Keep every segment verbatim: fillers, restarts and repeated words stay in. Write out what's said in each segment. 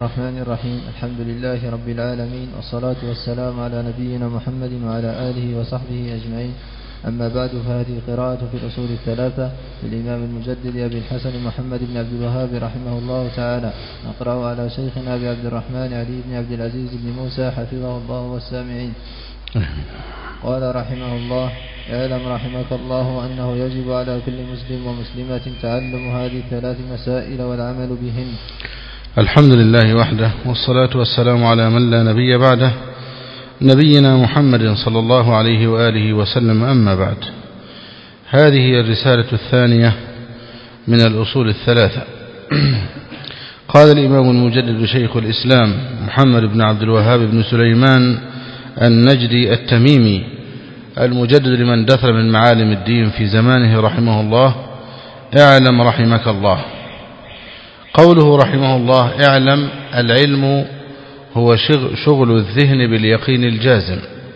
الرحمن الرحيم. الحمد لله رب العالمين، والصلاة والسلام على نبينا محمد وعلى آله وصحبه أجمعين. أما بعد، فهذه قراءة في الأصول الثلاثة للإمام المجدد أبي الحسن محمد بن عبد الوهاب رحمه الله تعالى. نقرأ على شيخنا أبي عبد الرحمن علي بن عبد العزيز بن موسى حفظه الله والسامعين. قال رحمه الله: اعلم رحمك الله أنه يجب على كل مسلم ومسلمة تعلم هذه الثلاث مسائل والعمل بهن. الحمد لله وحده، والصلاة والسلام على من لا نبي بعده، نبينا محمد صلى الله عليه وآله وسلم. أما بعد، هذه هي الرسالة الثانية من الأصول الثلاثة. قال الإمام المجدد شيخ الإسلام محمد بن عبد الوهاب بن سليمان النجدي التميمي المجدد لمن دثر من معالم الدين في زمانه رحمه الله: اعلم رحمك الله. قوله رحمه الله اعلم، العلم هو شغل الذهن باليقين الجازم،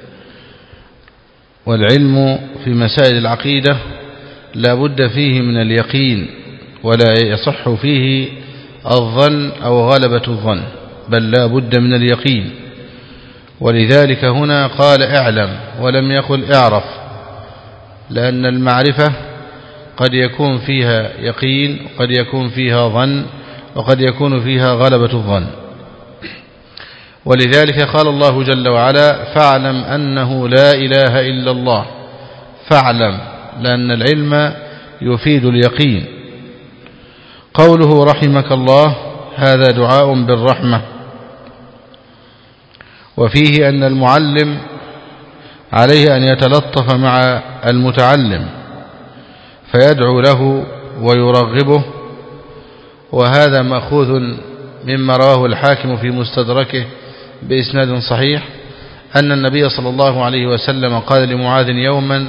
والعلم في مسائل العقيدة لا بد فيه من اليقين، ولا يصح فيه الظن أو غلبة الظن، بل لا بد من اليقين. ولذلك هنا قال اعلم ولم يقل اعرف، لأن المعرفة قد يكون فيها يقين، وقد يكون فيها ظن، وقد يكون فيها غلبة الظن. ولذلك قال الله جل وعلا: فاعلم أنه لا إله إلا الله. فاعلم، لأن العلم يفيد اليقين. قوله رحمك الله هذا دعاء بالرحمة، وفيه أن المعلم عليه أن يتلطف مع المتعلم فيدعو له ويرغبه. وهذا مأخوذ مما رواه الحاكم في مستدركه بإسناد صحيح أن النبي صلى الله عليه وسلم قال لمعاذ يوما: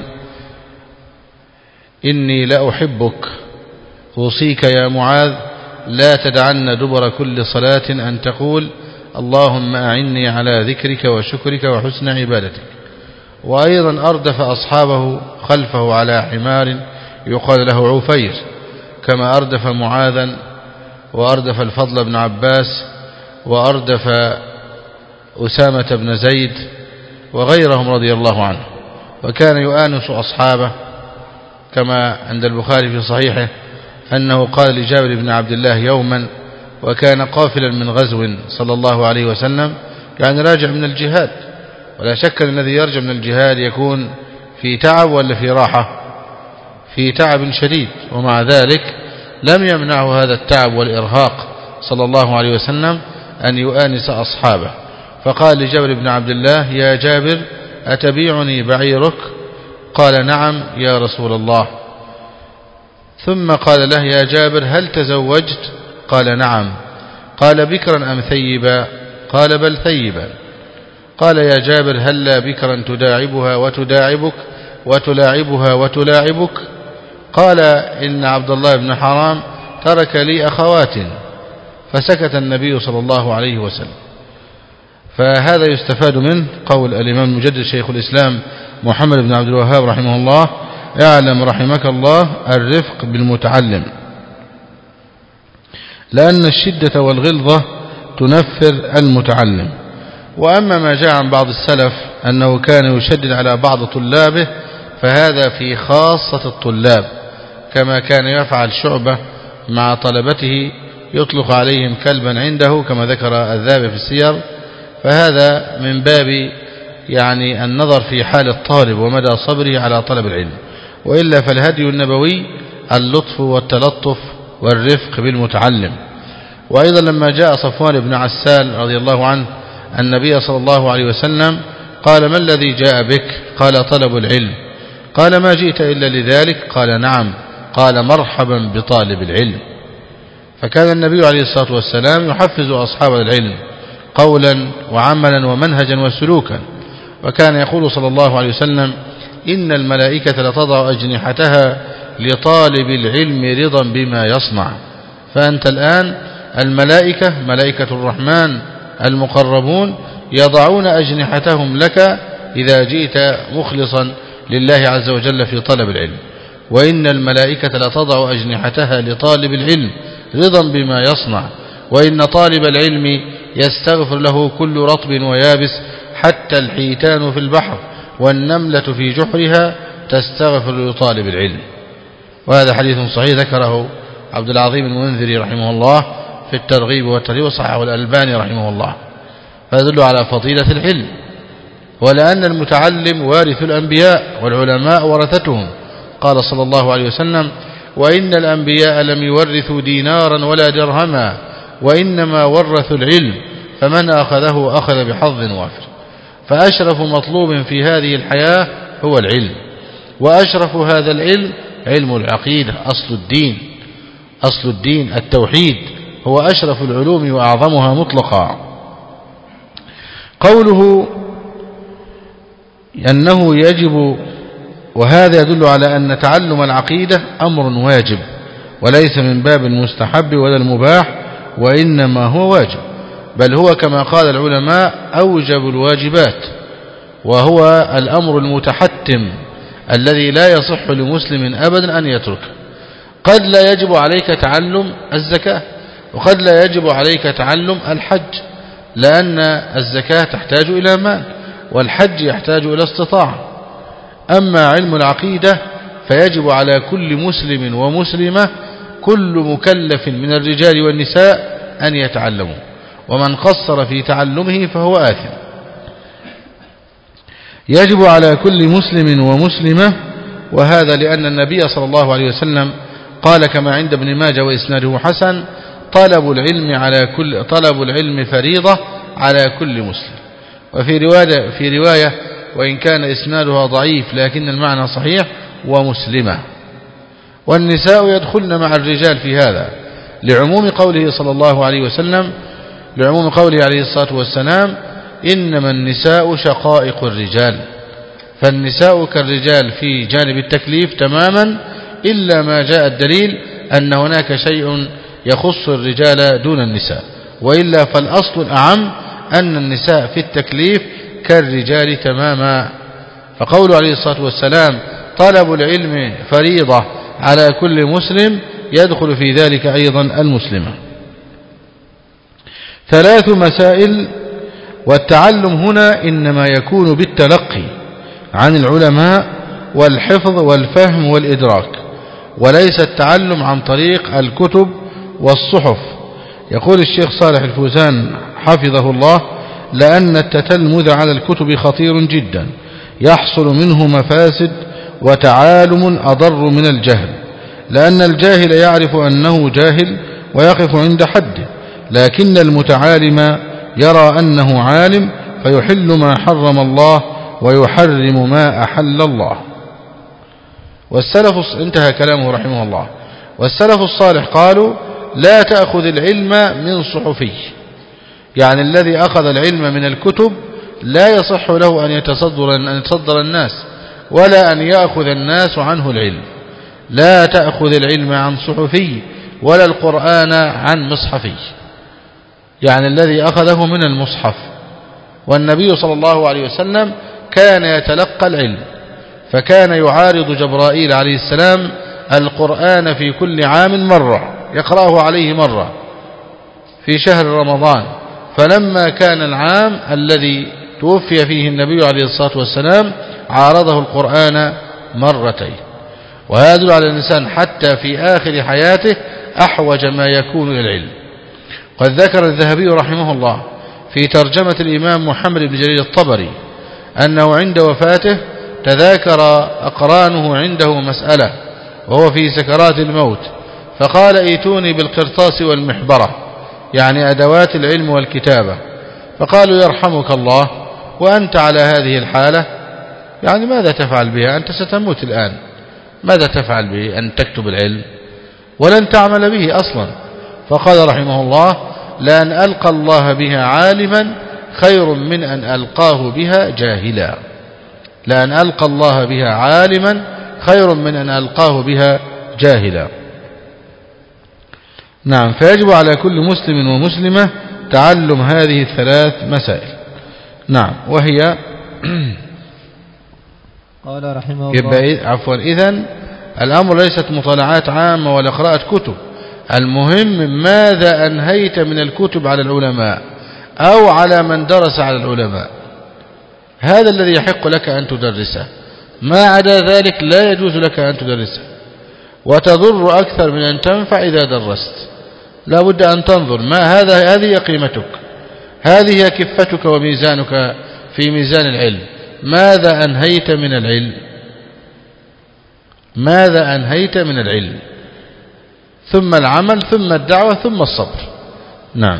إني لأحبك، أوصيك يا معاذ لا تدعن دبر كل صلاة أن تقول اللهم أعني على ذكرك وشكرك وحسن عبادتك. وأيضا أردف أصحابه خلفه على حمار يقال له عفير، كما أردف معاذا، وأردف الفضل بن عباس، وأردف أسامة بن زيد وغيرهم رضي الله عنه. وكان يؤانس أصحابه، كما عند البخاري في صحيحه أنه قال لجابر بن عبد الله يوما، وكان قافلا من غزو صلى الله عليه وسلم، يعني راجع من الجهاد، ولا شك أن الذي يرجع من الجهاد يكون في تعب ولا في راحة؟ في تعب شديد، ومع ذلك لم يمنعه هذا التعب والإرهاق صلى الله عليه وسلم أن يؤانس أصحابه. فقال لجابر بن عبد الله: يا جابر أتبيعني بعيرك؟ قال: نعم يا رسول الله. ثم قال له: يا جابر هل تزوجت؟ قال: نعم. قال: بكرا أم ثيبا؟ قال: بل ثيبا. قال: يا جابر هل لا بكرا تداعبها وتداعبك وتلاعبها وتلاعبك؟ قال: إن عبد الله بن حرام ترك لي أخوات. فسكت النبي صلى الله عليه وسلم. فهذا يستفاد منه قول الإمام المجدد شيخ الإسلام محمد بن عبد الوهاب رحمه الله: اعلم رحمك الله الرفق بالمتعلم، لأن الشدة والغلظة تنفر المتعلم. وأما ما جاء عن بعض السلف أنه كان يشدد على بعض طلابه فهذا في خاصة الطلاب، كما كان يفعل شعبة مع طلبته، يطلق عليهم كلبا عنده كما ذكر الذهبي في السير. فهذا من باب يعني النظر في حال الطالب ومدى صبره على طلب العلم، وإلا فالهدي النبوي اللطف والتلطف والرفق بالمتعلم. وأيضا لما جاء صفوان بن عسال رضي الله عنه النبي صلى الله عليه وسلم قال: ما الذي جاء بك؟ قال: طلب العلم. قال: ما جئت إلا لذلك؟ قال: نعم. قال: مرحبا بطالب العلم. فكان النبي عليه الصلاة والسلام يحفز أصحاب العلم قولا وعملا ومنهجا وسلوكا. وكان يقول صلى الله عليه وسلم: إن الملائكة لتضع أجنحتها لطالب العلم رضا بما يصنع. فأنت الآن الملائكة ملائكة الرحمن المقربون يضعون أجنحتهم لك إذا جئت مخلصا لله عز وجل في طلب العلم. وإن الملائكة لتضع أجنحتها لطالب العلم رضا بما يصنع. وإن طالب العلم يستغفر له كل رطب ويابس حتى الحيتان في البحر والنملة في جحرها تستغفر لطالب العلم. وهذا حديث صحيح ذكره عبد العظيم المنذري رحمه الله في الترغيب والترهيب وصححه الألباني رحمه الله. فيدل على فضيلة العلم، ولأن المتعلم وارث الأنبياء والعلماء ورثتهم. قال صلى الله عليه وسلم: وإن الأنبياء لم يورثوا دينارا ولا درهما وإنما ورثوا العلم فمن أخذه أخذ بحظ وافر. فأشرف مطلوب في هذه الحياة هو العلم، وأشرف هذا العلم علم العقيدة أصل الدين. أصل الدين التوحيد هو أشرف العلوم وأعظمها مطلقا. قوله أنه يجب، وهذا يدل على أن تعلم العقيدة أمر واجب وليس من باب المستحب ولا المباح، وإنما هو واجب، بل هو كما قال العلماء أوجب الواجبات، وهو الأمر المتحتم الذي لا يصح لمسلم أبدا أن يتركه. قد لا يجب عليك تعلم الزكاة، وقد لا يجب عليك تعلم الحج، لأن الزكاة تحتاج إلى مال والحج يحتاج إلى استطاعة. أما علم العقيدة فيجب على كل مسلم ومسلمة كل مكلف من الرجال والنساء أن يتعلموا، ومن قصر في تعلمه فهو آثم. يجب على كل مسلم ومسلمة، وهذا لأن النبي صلى الله عليه وسلم قال كما عند ابن ماجه وإسناده حسن: طلب العلم على كل طلب العلم فريضة على كل مسلم. وفي رواية في رواية وإن كان إسنادها ضعيف لكن المعنى صحيح: ومسلمة. والنساء يدخلن مع الرجال في هذا لعموم قوله صلى الله عليه وسلم لعموم قوله عليه الصلاة والسلام: إنما النساء شقائق الرجال. فالنساء كالرجال في جانب التكليف تماما، إلا ما جاء الدليل أن هناك شيء يخص الرجال دون النساء، وإلا فالأصل الأعم أن النساء في التكليف كالرجال تماما. فقول عليه الصلاة والسلام: طلب العلم فريضة على كل مسلم، يدخل في ذلك أيضا المسلمة. ثلاث مسائل. والتعلم هنا إنما يكون بالتلقي عن العلماء والحفظ والفهم والإدراك، وليس التعلم عن طريق الكتب والصحف. يقول الشيخ صالح الفوزان حفظه الله: لأن التتلمذ على الكتب خطير جدا، يحصل منه مفاسد وتعالم أضر من الجهل، لأن الجاهل يعرف أنه جاهل ويقف عند حده، لكن المتعالم يرى أنه عالم فيحل ما حرم الله ويحرم ما أحل الله. والسلف انتهى كلامه رحمه الله. والسلف الصالح قالوا: لا تأخذ العلم من صحفي، يعني الذي أخذ العلم من الكتب لا يصح له أن يتصدر, أن يتصدر الناس ولا أن يأخذ الناس عنه العلم. لا تأخذ العلم عن صحفي ولا القرآن عن مصحفي، يعني الذي أخذه من المصحف. والنبي صلى الله عليه وسلم كان يتلقى العلم، فكان يعارض جبرائيل عليه السلام القرآن في كل عام مرة، يقرأه عليه مرة في شهر رمضان. فلما كان العام الذي توفي فيه النبي عليه الصلاة والسلام عارضه القرآن مرتين. وهذا يدل على الإنسان حتى في آخر حياته أحوج ما يكون إلى العلم. قد ذكر الذهبي رحمه الله في ترجمة الإمام محمد بن جرير الطبري أنه عند وفاته تذاكر أقرانه عنده مسألة وهو في سكرات الموت، فقال: ائتوني بالقرطاس والمحبرة، يعني أدوات العلم والكتابة. فقالوا: يرحمك الله، وأنت على هذه الحالة، يعني ماذا تفعل بها؟ أنت ستموت الآن، ماذا تفعل به؟ أن تكتب العلم ولن تعمل به أصلا. فقال رحمه الله: لأن ألقى الله بها عالما خير من أن ألقاه بها جاهلا. لأن ألقى الله بها عالما خير من أن ألقاه بها جاهلا. نعم. فيجب على كل مسلم ومسلمة تعلم هذه الثلاث مسائل. نعم. وهي قال رحمه الله: عفوا إذن الأمر ليست مطالعات عامة ولا قراءة كتب، المهم ماذا أنهيت من الكتب على العلماء أو على من درس على العلماء، هذا الذي يحق لك أن تدرسه، ما عدا ذلك لا يجوز لك أن تدرسه، وتضر أكثر من أن تنفع إذا درست. لا بد أن تنظر ما هذا، هذه قيمتك، هذه هي كفتك وميزانك في ميزان العلم. ماذا أنهيت من العلم؟ ماذا أنهيت من العلم؟ ثم العمل، ثم الدعوة، ثم الصبر. نعم.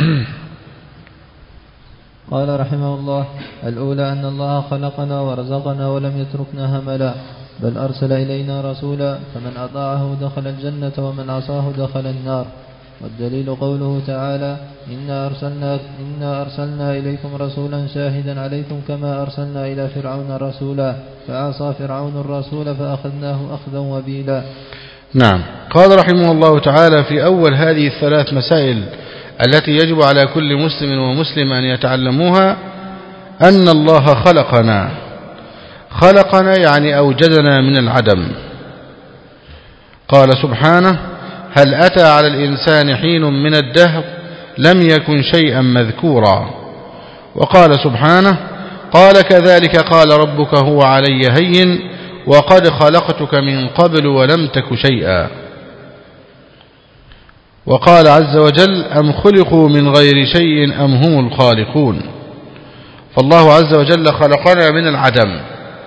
قال رحمه الله: الأولى أن الله خلقنا ورزقنا ولم يتركنا هملا، بل أرسل إلينا رسولا، فمن أطاعه دخل الجنة ومن عصاه دخل النار. والدليل قوله تعالى: إنا أرسلنا, إنا أرسلنا إليكم رسولا شاهدا عليكم كما أرسلنا إلى فرعون رسولا، فعصى فرعون الرسول فأخذناه أخذا وبيلا. نعم. قال رحمه الله تعالى في أول هذه الثلاث مسائل التي يجب على كل مسلم ومسلم أن يتعلموها: أن الله خلقنا. خلقنا يعني أوجدنا من العدم. قال سبحانه: هل أتى على الإنسان حين من الدهر لم يكن شيئا مذكورا. وقال سبحانه: قال كذلك قال ربك هو علي هين وقد خلقتك من قبل ولم تك شيئا. وقال عز وجل: أم خلقوا من غير شيء أم هم الخالقون. فالله عز وجل خلقنا من العدم،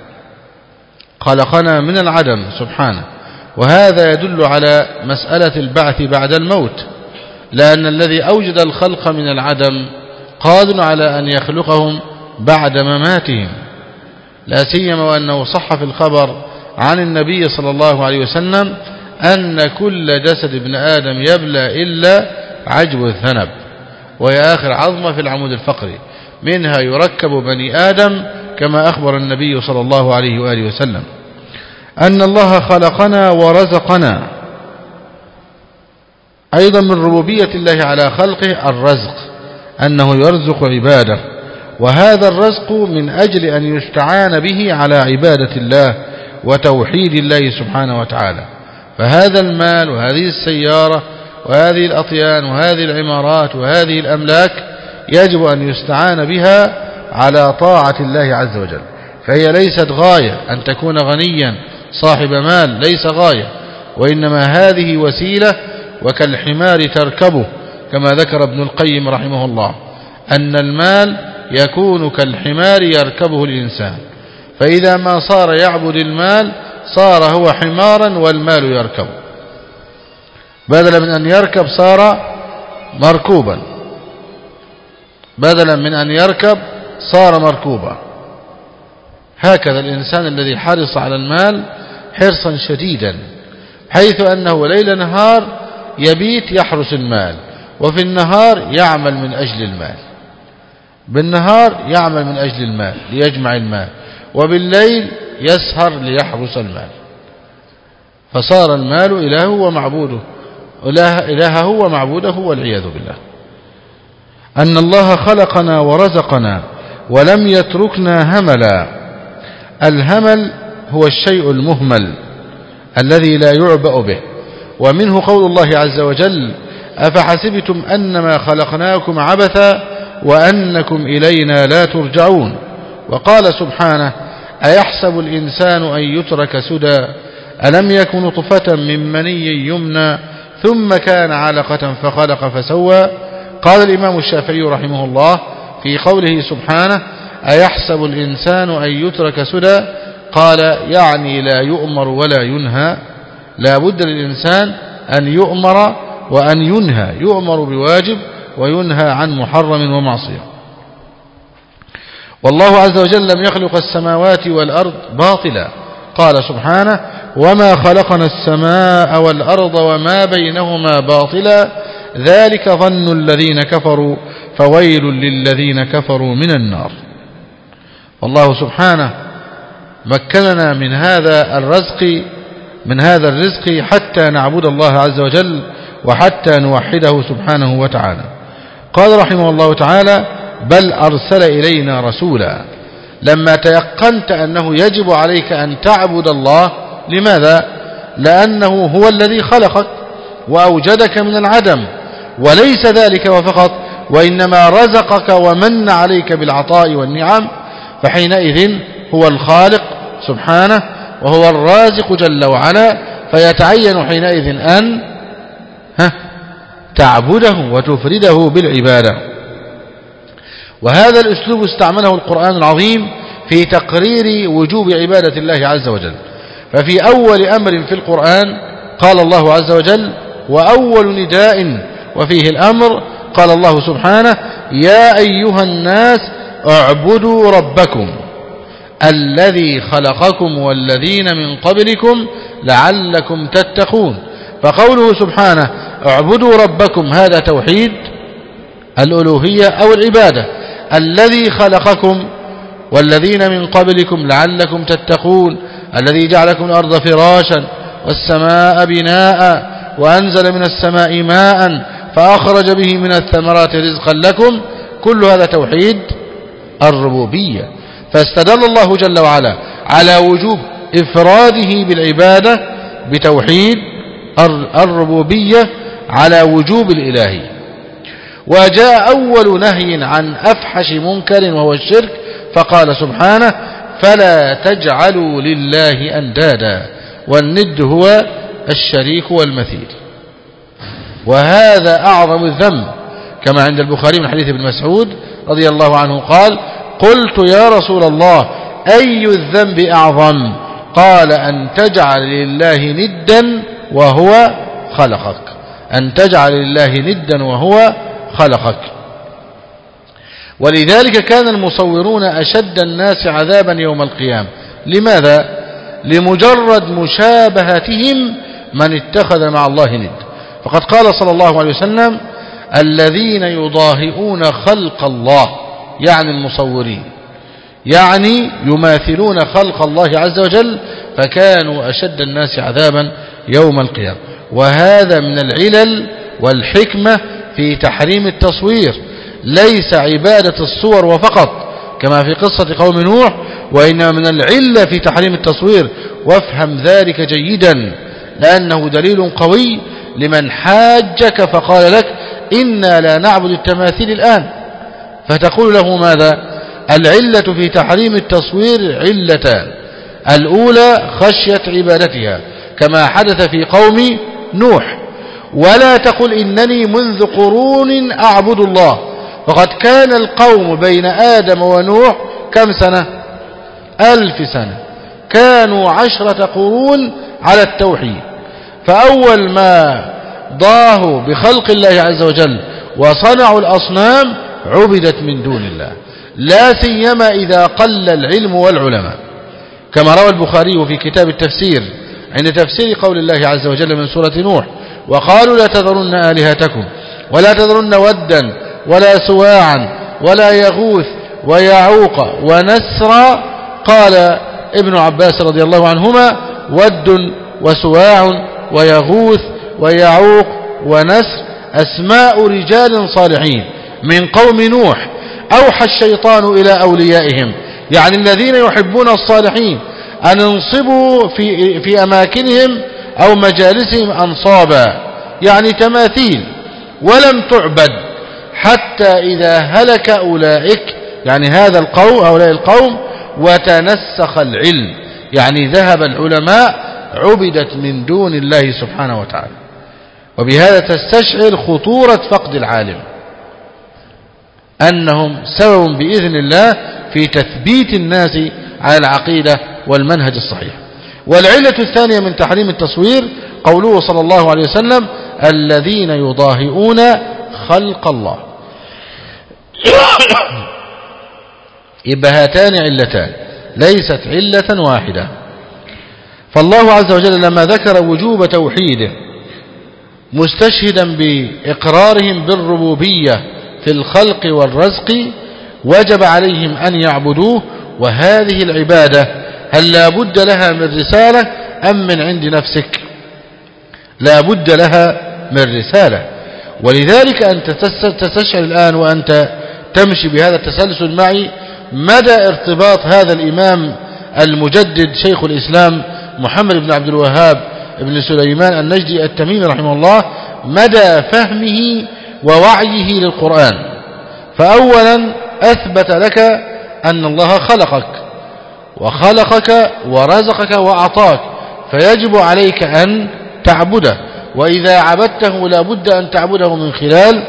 خلقنا من العدم سبحانه. وهذا يدل على مسألة البعث بعد الموت، لأن الذي أوجد الخلق من العدم قادر على أن يخلقهم بعد مماتهم، لا سيما وأنه صح في الخبر عن النبي صلى الله عليه وسلم أن كل جسد ابن آدم يبلى إلا عجب الذنب، وهي آخر عظمة في العمود الفقري، منها يركب بني آدم كما أخبر النبي صلى الله عليه وآله وسلم. أن الله خلقنا ورزقنا، أيضا من ربوبية الله على خلقه الرزق، أنه يرزق عباده، وهذا الرزق من أجل أن يستعان به على عبادة الله وتوحيد الله سبحانه وتعالى. فهذا المال وهذه السيارة وهذه الأطيان وهذه العمارات وهذه الأملاك يجب أن يستعان بها على طاعة الله عز وجل، فهي ليست غاية أن تكون غنيا صاحب مال، ليس غاية، وإنما هذه وسيلة، وكالحمار تركبه، كما ذكر ابن القيم رحمه الله أن المال يكون كالحمار يركبه الإنسان، فإذا ما صار يعبد المال صار هو حمارا والمال يركب، بدلا من أن يركب صار مركوبا، بدلا من أن يركب صار مركوبا. هكذا الإنسان الذي حرص على المال حرصا شديدا، حيث أنه ليل نهار يبيت يحرس المال، وفي النهار يعمل من أجل المال، بالنهار يعمل من أجل المال ليجمع المال، وبالليل يسهر ليحرس المال، فصار المال إلهه ومعبوده، إلهه ومعبوده والعياذ بالله. أن الله خلقنا ورزقنا ولم يتركنا هملا. الهمل هو الشيء المهمل الذي لا يعبأ به، ومنه قول الله عز وجل: أفحسبتم أنما خلقناكم عبثا وأنكم إلينا لا ترجعون. وقال سبحانه: أيحسب الإنسان أن يترك سدى ألم يكن نطفة من مني يمنى ثم كان علقة فخلق فسوى. قال الإمام الشافعي رحمه الله في قوله سبحانه: أيحسب الإنسان أن يترك سدى، قال يعني لا يؤمر ولا ينهى، لا بد للإنسان أن يؤمر وأن ينهى، يؤمر بواجب وينهى عن محرم ومعصية. والله عز وجل لم يخلق السماوات والأرض باطلا، قال سبحانه: وما خلقنا السماء والأرض وما بينهما باطلا ذلك ظن الذين كفروا فويل للذين كفروا من النار. والله سبحانه مكننا من هذا الرزق من هذا الرزق حتى نعبد الله عز وجل وحتى نوحده سبحانه وتعالى. قال رحمه الله تعالى: بل أرسل إلينا رسولا. لما تيقنت أنه يجب عليك أن تعبد الله، لماذا؟ لأنه هو الذي خلقك وأوجدك من العدم، وليس ذلك وفقط، وإنما رزقك ومن عليك بالعطاء والنعم، فحينئذ هو الخالق سبحانه وهو الرازق جل وعلا، فيتعين حينئذ أن ها تعبده وتفرده بالعبادة. وهذا الأسلوب استعمله القرآن العظيم في تقرير وجوب عبادة الله عز وجل. ففي أول أمر في القرآن قال الله عز وجل: وأول نداء وفيه الأمر قال الله سبحانه: يا أيها الناس اعبدوا ربكم الذي خلقكم والذين من قبلكم لعلكم تتقون. فقوله سبحانه اعبدوا ربكم هذا توحيد الألوهية أو العبادة. الذي خلقكم والذين من قبلكم لعلكم تتقون، الذي جعلكم الأرض فراشا والسماء بناء وأنزل من السماء ماء فأخرج به من الثمرات رزقا لكم، كل هذا توحيد الربوبية. فاستدل الله جل وعلا على وجوب إفراده بالعبادة بتوحيد الربوبية على وجوب الإلهية. وجاء أول نهي عن أفحش منكر وهو الشرك، فقال سبحانه: فلا تجعلوا لله أندادا، والند هو الشريك والمثيل. وهذا أعظم الذنب، كما عند البخاري من حديث ابن مسعود رضي الله عنه قال: قلت يا رسول الله أي الذنب أعظم؟ قال: أن تجعل لله ندا وهو خلقك. أن تجعل لله ندا وهو خلقك. ولذلك كان المصورون أشد الناس عذابا يوم القيامة. لماذا؟ لمجرد مشابهتهم من اتخذ مع الله ند. فقد قال صلى الله عليه وسلم: الذين يضاهئون خلق الله، يعني المصورين، يعني يماثلون خلق الله عز وجل، فكانوا أشد الناس عذابا يوم القيامة. وهذا من العلل والحكمة في تحريم التصوير، ليس عبادة الصور وفقط كما في قصة قوم نوح، وإنما من العلة في تحريم التصوير. وافهم ذلك جيدا، لأنه دليل قوي لمن حاجك فقال لك: إنا لا نعبد التماثيل الآن، فتقول له ماذا؟ العلة في تحريم التصوير علتان: الأولى خشية عبادتها كما حدث في قوم نوح، ولا تقل إنني منذ قرون أعبد الله، فقد كان القوم بين آدم ونوح كم سنة؟ ألف سنة، كانوا عشرة قرون على التوحيد. فأول ما ضاهوا بخلق الله عز وجل وصنعوا الأصنام عبدت من دون الله، لا سيما إذا قل العلم والعلماء، كما روى البخاري في كتاب التفسير عند تفسير قول الله عز وجل من سورة نوح: وقالوا لا تذرن آلهتكم ولا تذرن ودا ولا سواعا ولا يغوث ويعوق ونسرا. قال ابن عباس رضي الله عنهما: ود وسواع ويغوث ويعوق ونسر أسماء رجال صالحين من قوم نوح أوحى الشيطان إلى أوليائهم، يعني الذين يحبون الصالحين، أن انصبوا في, في أماكنهم أو مجالسهم أنصابا، يعني تماثيل، ولم تعبد حتى إذا هلك أولئك، يعني هذا القوم هؤلاء القوم، وتنسخ العلم، يعني ذهب العلماء، عبدت من دون الله سبحانه وتعالى. وبهذا تستشعر خطورة فقد العالم، أنهم سبب بإذن الله في تثبيت الناس على العقيدة والمنهج الصحيح. والعلة الثانية من تحريم التصوير قوله صلى الله عليه وسلم: الذين يضاهئون خلق الله. يبقى هاتان علتان ليست علة واحدة. فالله عز وجل لما ذكر وجوب توحيده مستشهدا بإقرارهم بالربوبية في الخلق والرزق، وجب عليهم أن يعبدوه. وهذه العبادة هل لا بد لها من رسالة أم من عند نفسك؟ لا بد لها من رسالة. ولذلك أنت تستشعر الآن وأنت تمشي بهذا التسلسل معي مدى ارتباط هذا الإمام المجدد شيخ الإسلام محمد بن عبد الوهاب بن سليمان النجدي التميمي رحمه الله مدى فهمه ووعيه للقرآن. فأولا أثبت لك أن الله خلقك وخلقك ورزقك وأعطاك، فيجب عليك أن تعبده، وإذا عبدته لا بد أن تعبده من خلال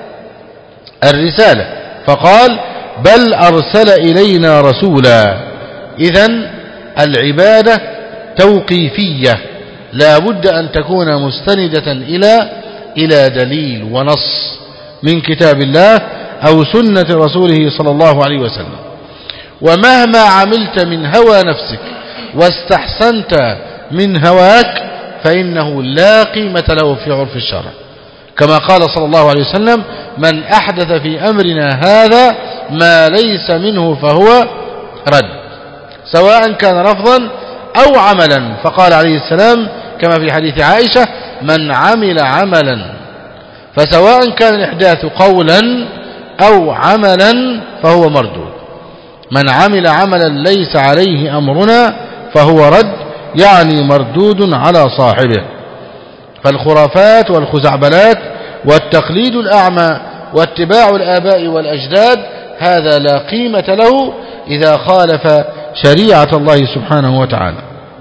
الرسالة. فقال بل أرسل إلينا رسولا. إذن العبادة توقيفية، لا بد أن تكون مستندة إلى إلى دليل ونص من كتاب الله أو سنة رسوله صلى الله عليه وسلم. ومهما عملت من هوى نفسك واستحسنت من هواك فإنه لا قيمة له في عرف الشرع، كما قال صلى الله عليه وسلم من أحدث في أمرنا هذا ما ليس منه فهو رد، سواء كان لفظا أو عملا. فقال عليه السلام كما في حديث عائشة من عمل عملا، فسواء كان الإحداث قولا أو عملا فهو مردود. من عمل عملا ليس عليه أمرنا فهو رد، يعني مردود على صاحبه. فالخرافات والخزعبلات والتقليد الأعمى واتباع الآباء والأجداد هذا لا قيمة له إذا خالف شريعة الله سبحانه وتعالى.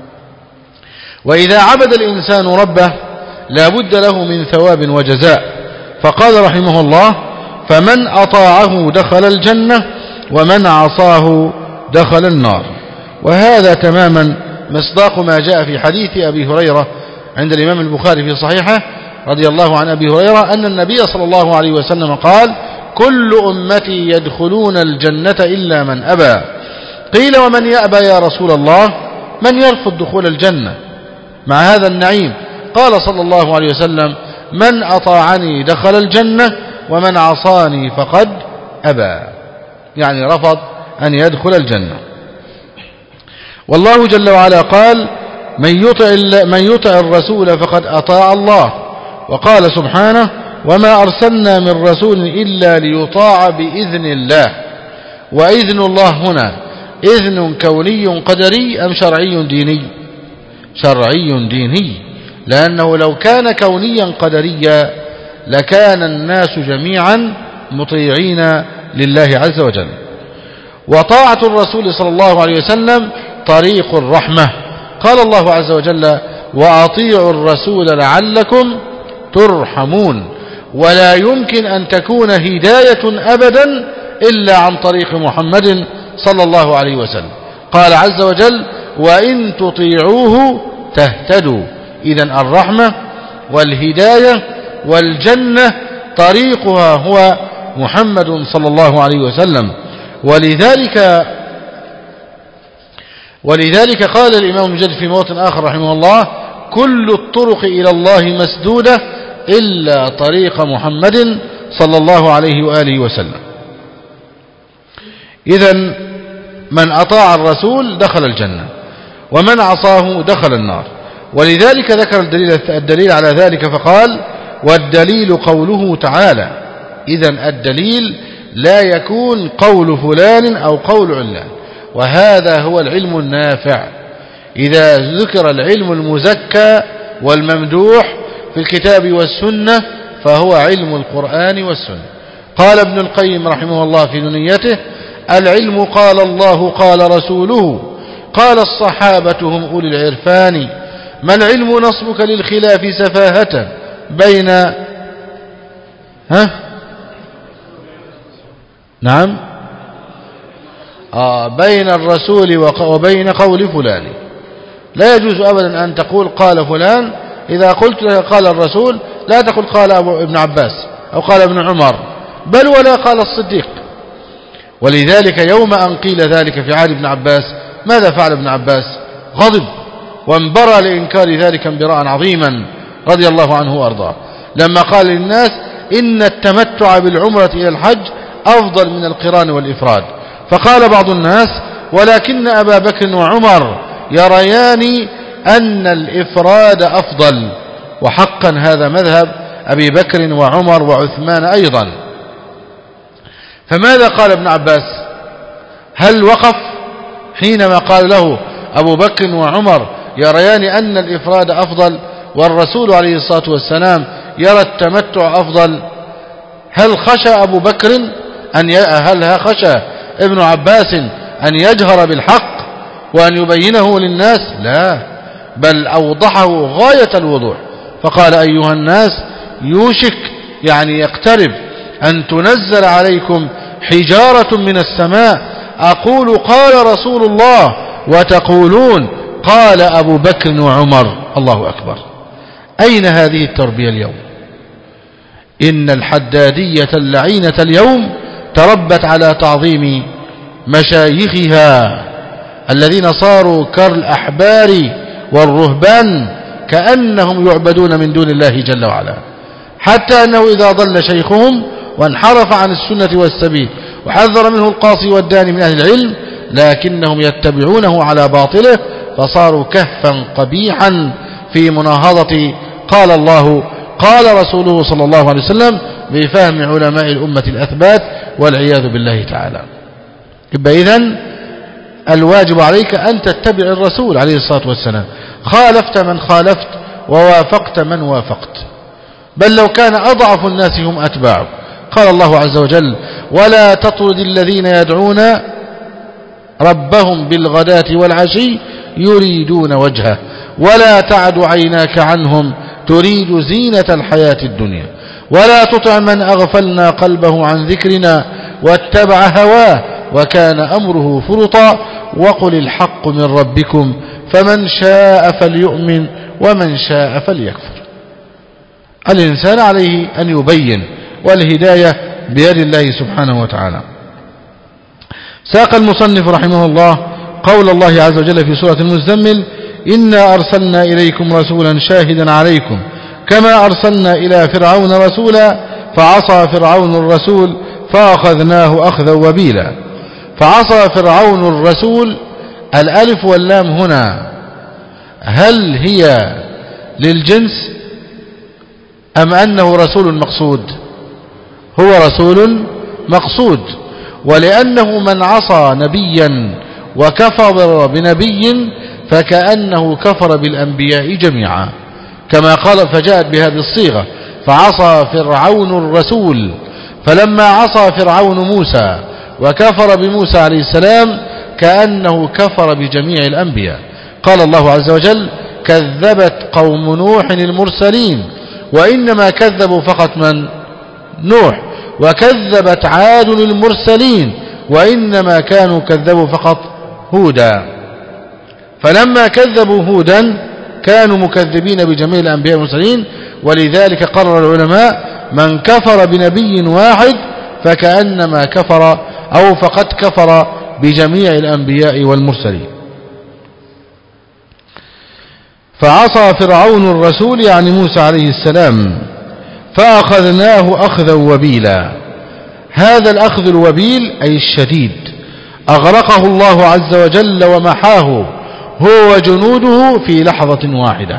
وإذا عبد الإنسان ربه لا بد له من ثواب وجزاء. فقال رحمه الله فمن أطاعه دخل الجنة ومن عصاه دخل النار. وهذا تماما مصداق ما جاء في حديث أبي هريرة عند الإمام البخاري في صحيحه رضي الله عن أبي هريرة أن النبي صلى الله عليه وسلم قال كل أمتي يدخلون الجنة إلا من أبى. قيل ومن يأبى يا رسول الله؟ من يرفض دخول الجنة مع هذا النعيم؟ قال صلى الله عليه وسلم من أطاعني دخل الجنة ومن عصاني فقد أبى، يعني رفض أن يدخل الجنة. والله جل وعلا قال من يطع, من يطع الرسول فقد أطاع الله. وقال سبحانه وما أرسلنا من رسول إلا ليطاع بإذن الله. وإذن الله هنا إذن كوني قدري أم شرعي ديني؟ شرعي ديني، لأنه لو كان كونيا قدريا لكان الناس جميعا مطيعين لله عز وجل. وطاعة الرسول صلى الله عليه وسلم طريق الرحمة. قال الله عز وجل وأطيعوا الرسول لعلكم ترحمون. ولا يمكن أن تكون هداية أبدا إلا عن طريق محمد صلى الله عليه وسلم. قال عز وجل وإن تطيعوه تهتدوا. إذن الرحمة والهداية والجنة طريقها هو محمد صلى الله عليه وسلم. ولذلك ولذلك قال الإمام المجدد في موطن آخر رحمه الله كل الطرق إلى الله مسدودة إلا طريق محمد صلى الله عليه وآله وسلم. إذن من أطاع الرسول دخل الجنة ومن عصاه دخل النار. ولذلك ذكر الدليل, الدليل على ذلك فقال والدليل قوله تعالى. إذن الدليل لا يكون قول فلان أو قول علان، وهذا هو العلم النافع. إذا ذكر العلم المزكى والممدوح في الكتاب والسنة فهو علم القرآن والسنة. قال ابن القيم رحمه الله في نونيته العلم قال الله قال رسوله قال الصحابة هم أولي العرفان. ما العلم نصبك للخلاف سفاهة بين ها نعم آه بين الرسول وبين قول فلان. لا يجوز أبدا أن تقول قال فلان. إذا قلت لك قال الرسول لا تقل قال أبو ابن عباس أو قال ابن عمر، بل ولا قال الصديق. ولذلك يوم أن قيل ذلك في عهد ابن عباس ماذا فعل ابن عباس؟ غضب وانبرى لإنكار ذلك انبراء عظيما رضي الله عنه وأرضاه، لما قال للناس إن التمتع بالعمرة إلى الحج أفضل من القران والإفراد. فقال بعض الناس ولكن أبا بكر وعمر يريان أن الإفراد أفضل، وحقا هذا مذهب أبي بكر وعمر وعثمان أيضا. فماذا قال ابن عباس؟ هل وقف حينما قال له أبو بكر وعمر يريان أن الإفراد أفضل والرسول عليه الصلاة والسلام يرى التمتع أفضل؟ هل خشى أبو بكر أن ي... هل خشى ابن عباس أن يجهر بالحق وأن يبينه للناس؟ لا، بل أوضحه غاية الوضوح، فقال أيها الناس يوشك يعني يقترب أن تنزل عليكم حجارة من السماء أقول قال رسول الله وتقولون قال أبو بكر وعمر. الله أكبر. أين هذه التربية اليوم؟ إن الحدادية اللعينة اليوم تربت على تعظيم مشايخها الذين صاروا كالأحبار والرهبان كأنهم يعبدون من دون الله جل وعلا، حتى أنه إذا ضل شيخهم وانحرف عن السنة والسبيل وحذر منه القاصي والداني من أهل العلم لكنهم يتبعونه على باطله، فصاروا كهفا قبيحا في مناهضة قال الله قال رسوله صلى الله عليه وسلم بفهم علماء الأمة الأثبات والعياذ بالله تعالى. يبقى إذن الواجب عليك أن تتبع الرسول عليه الصلاة والسلام، خالفت من خالفت ووافقت من وافقت، بل لو كان أضعف الناس هم أتباعه. قال الله عز وجل ولا تطرد الذين يدعون ربهم بالغداة والعشي يريدون وجهه ولا تعد عيناك عنهم تريد زينة الحياة الدنيا ولا تطع من أغفلنا قلبه عن ذكرنا واتبع هواه وكان أمره فرطا وقل الحق من ربكم فمن شاء فليؤمن ومن شاء فليكفر. الإنسان عليه أن يبين، والهداية بيد الله سبحانه وتعالى. ساق المصنف رحمه الله قول الله عز وجل في سورة المزمل إنا أرسلنا إليكم رسولا شاهدا عليكم كما أرسلنا إلى فرعون رسولا فعصى فرعون الرسول فأخذناه أخذا وبيلا. فعصى فرعون الرسول، الألف واللام هنا هل هي للجنس أم أنه رسول مقصود؟ هو رسول مقصود، ولأنه من عصى نبيا وكفر بنبي فكأنه كفر بالأنبياء جميعا، كما قال فجاءت بهذه الصيغة فعصى فرعون الرسول. فلما عصى فرعون موسى وكفر بموسى عليه السلام كأنه كفر بجميع الأنبياء. قال الله عز وجل كذبت قوم نوح المرسلين، وإنما كذبوا فقط من؟ نوح. وكذبت عاد المرسلين وإنما كانوا كذبوا فقط هودا. فلما كذبوا هودا كانوا مكذبين بجميع الأنبياء والمرسلين، ولذلك قرر العلماء من كفر بنبي واحد فكأنما كفر أو فقد كفر بجميع الأنبياء والمرسلين. فعصى فرعون الرسول يعني موسى عليه السلام فأخذناه أخذا وبيلا. هذا الأخذ الوبيل أي الشديد أغرقه الله عز وجل ومحاه هو وجنوده في لحظة واحدة.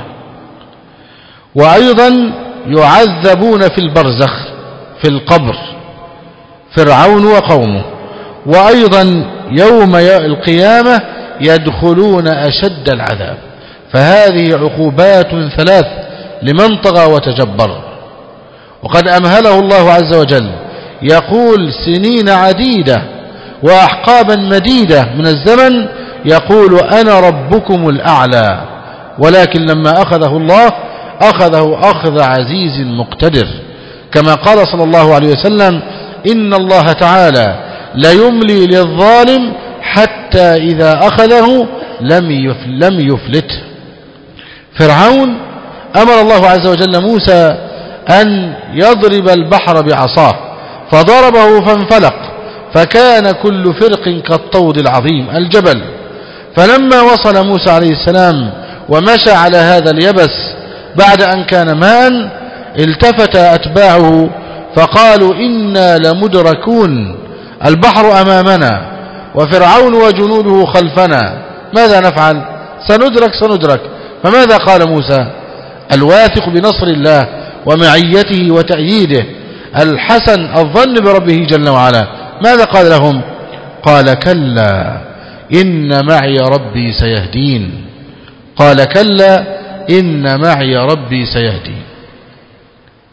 وأيضا يعذبون في البرزخ في القبر فرعون وقومه، وأيضا يوم القيامة يدخلون أشد العذاب. فهذه عقوبات ثلاث لمن طغى وتجبر. وقد أمهله الله عز وجل يقول سنين عديدة وأحقابا مديدة من الزمن يقول أنا ربكم الأعلى، ولكن لما أخذه الله أخذه أخذ عزيز مقتدر، كما قال صلى الله عليه وسلم إن الله تعالى ليملي للظالم حتى إذا أخذه لم يفلته. فرعون أمر الله عز وجل موسى أن يضرب البحر بعصاه فضربه فانفلق فكان كل فرق كالطود العظيم الجبل. فلما وصل موسى عليه السلام ومشى على هذا اليبس بعد أن كان ماء التفت أتباعه فقالوا إنا لمدركون، البحر أمامنا وفرعون وجنوده خلفنا، ماذا نفعل؟ سندرك سندرك. فماذا قال موسى الواثق بنصر الله ومعيته وتأييده الحسن الظن بربه جل وعلا؟ ماذا قال لهم؟ قال كلا إن معي ربي سيهدين. قال كلا إن معي ربي سيهدين.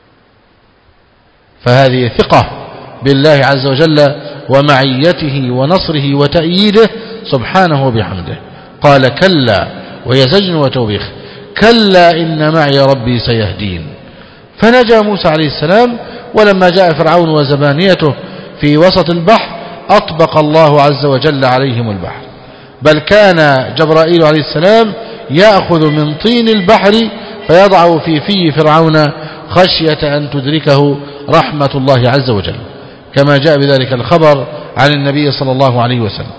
فهذه ثقة بالله عز وجل ومعيته ونصره وتأييده سبحانه وبحمده. قال كلا، وهي زجن وتوبيخ، كلا إن معي ربي سيهدين. فنجا موسى عليه السلام، ولما جاء فرعون وزبانيته في وسط البحر أطبق الله عز وجل عليهم البحر، بل كان جبرائيل عليه السلام يأخذ من طين البحر فيضعه في في فرعون خشية أن تدركه رحمة الله عز وجل، كما جاء بذلك الخبر عن النبي صلى الله عليه وسلم.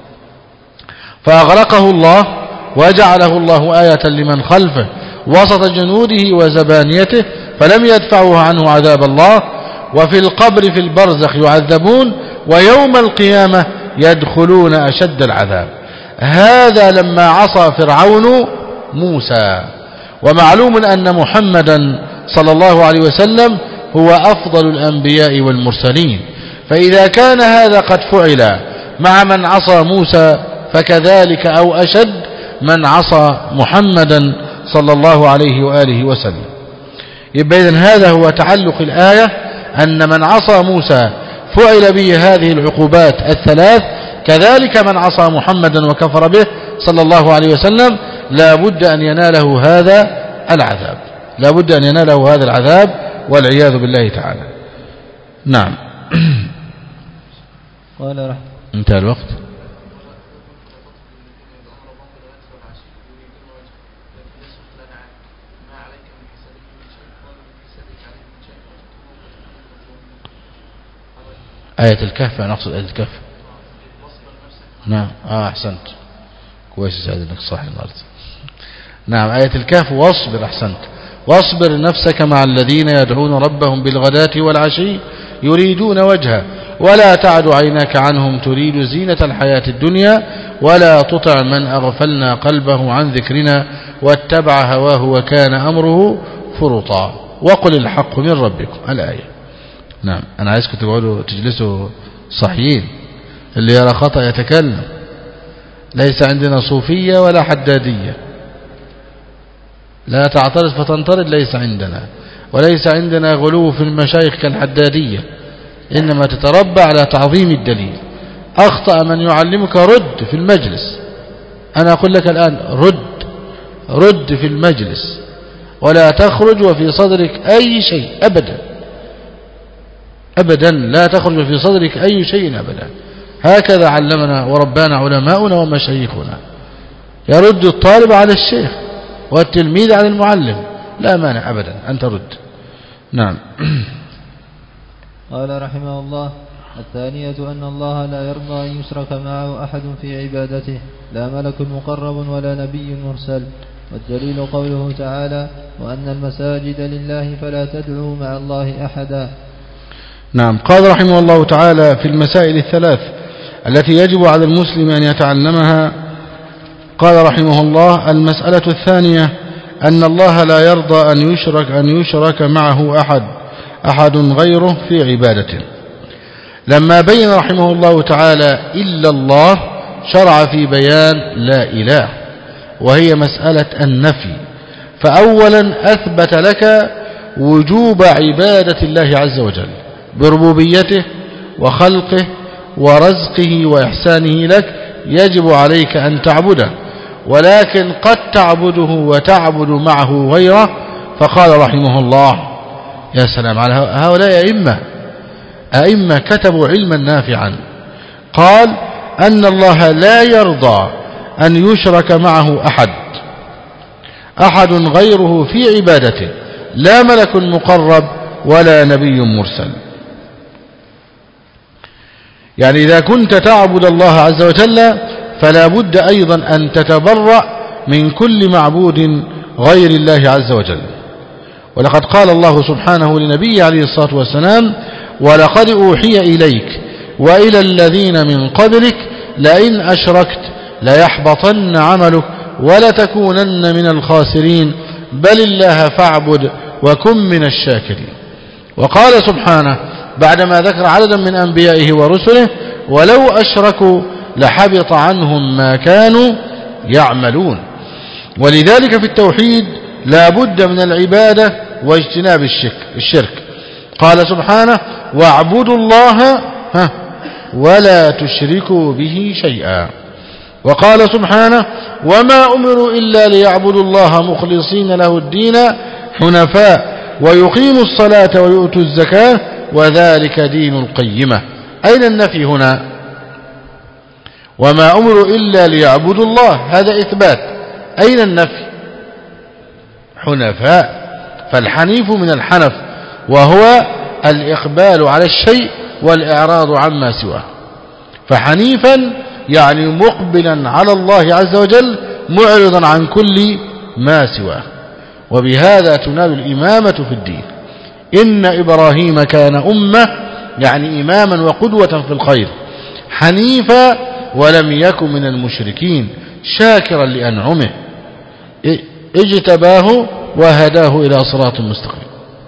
فأغرقه الله وجعله الله آية لمن خلفه وسط جنوده وزبانيته، فلم يدفعه عنه عذاب الله. وفي القبر في البرزخ يعذبون، ويوم القيامة يدخلون أشد العذاب. هذا لما عصى فرعون موسى. ومعلوم أن محمدا صلى الله عليه وسلم هو أفضل الأنبياء والمرسلين، فإذا كان هذا قد فعل مع من عصى موسى فكذلك أو أشد من عصى محمدا صلى الله عليه وآله وسلم. يبقى إذن هذا هو تعلق الآية، أن من عصى موسى فعل به هذه العقوبات الثلاث، كذلك من عصى محمدا وكفر به صلى الله عليه وسلم لا بد أن يناله هذا العذاب، لا بد أن يناله هذا العذاب والعياذ بالله تعالى. نعم. قال رحمه انتهى الوقت. آية الكهف، أنا أقصد آية الكهف. نعم آه أحسنت، كويس سعيد إنك صاحي النهارده. نعم آية الكهف، واصبر، أحسنت، واصبر نفسك مع الذين يدعون ربهم بالغداة والعشي يريدون وجهه ولا تعد عيناك عنهم تريد زينة الحياة الدنيا ولا تطع من أغفلنا قلبه عن ذكرنا واتبع هواه وكان أمره فرطا وقل الحق من ربكم. الآية. نعم أنا عايزكم تقعدوا تجلسوا صحيين، اللي يرى خطأ يتكلم. ليس عندنا صوفية ولا حدادية، لا تعترض فتنطرد، ليس عندنا، وليس عندنا غلو في المشايخ كالحدادية، إنما تتربى على تعظيم الدليل. أخطأ من يعلمك رد في المجلس، أنا أقول لك الآن رد، رد في المجلس، ولا تخرج وفي صدرك أي شيء أبدا أبدا، لا تخرج في صدرك أي شيء أبدا. هكذا علمنا وربانا علماؤنا ومشايخنا، يرد الطالب على الشيخ والتلميذ على المعلم، لا مانع أبدا أن ترد. نعم. قال رحمه الله: الثانية أن الله لا يرضى أن يشرك معه أحد في عبادته، لا ملك مقرب ولا نبي مرسل. والدليل قوله تعالى: وأن المساجد لله فلا تدعوا مع الله أحدا. نعم. قال رحمه الله تعالى في المسائل الثلاث التي يجب على المسلم أن يتعلمها، قال رحمه الله: المسألة الثانية أن الله لا يرضى أن يشرك أن يشرك معه أحد أحد غيره في عبادته. لما بين رحمه الله تعالى إلا الله شرع في بيان لا إله، وهي مسألة النفي. فأولا أثبت لك وجوب عبادة الله عز وجل بربوبيته وخلقه ورزقه وإحسانه لك، يجب عليك أن تعبده، ولكن قد تعبده وتعبد معه غيره. فقال رحمه الله: يا سلام على هؤلاء أئمة أئمة كتبوا علما نافعا. قال أن الله لا يرضى أن يشرك معه أحد أحد غيره في عبادته، لا ملك مقرب ولا نبي مرسل. يعني إذا كنت تعبد الله عز وجل فلا بد أيضا أن تتبرأ من كل معبود غير الله عز وجل. ولقد قال الله سبحانه لنبي عليه الصلاة والسلام: ولقد أوحي إليك وإلى الذين من قبلك لئن أشركت ليحبطن عملك ولتكونن من الخاسرين بل الله فاعبد وكن من الشاكرين. وقال سبحانه بعدما ذكر عددا من أنبيائه ورسله: ولو أشركوا لحبط عنهم ما كانوا يعملون. ولذلك في التوحيد لا بد من العبادة واجتناب الشرك. قال سبحانه واعبدوا الله ولا تشركوا به شيئا. وقال سبحانه وما أمروا إلا ليعبدوا الله مخلصين له الدين حنفاء ويقيموا الصلاة ويؤتوا الزكاة وذلك دين القيمة. أين النفي هنا؟ وما أمروا إلا ليعبدوا الله، هذا إثبات. أين النفي؟ حنفاء، فالحنيف من الحنف وهو الإقبال على الشيء والإعراض عما سواه. فحنيفا يعني مقبلا على الله عز وجل معرضا عن كل ما سواه. وبهذا تنال الإمامة في الدين. إن إبراهيم كان أمة يعني إماما وقدوة في الخير، حنيفا ولم يكن من المشركين، شاكرا لأنعمه، اجتباه وهداه إلى صراط مستقيم.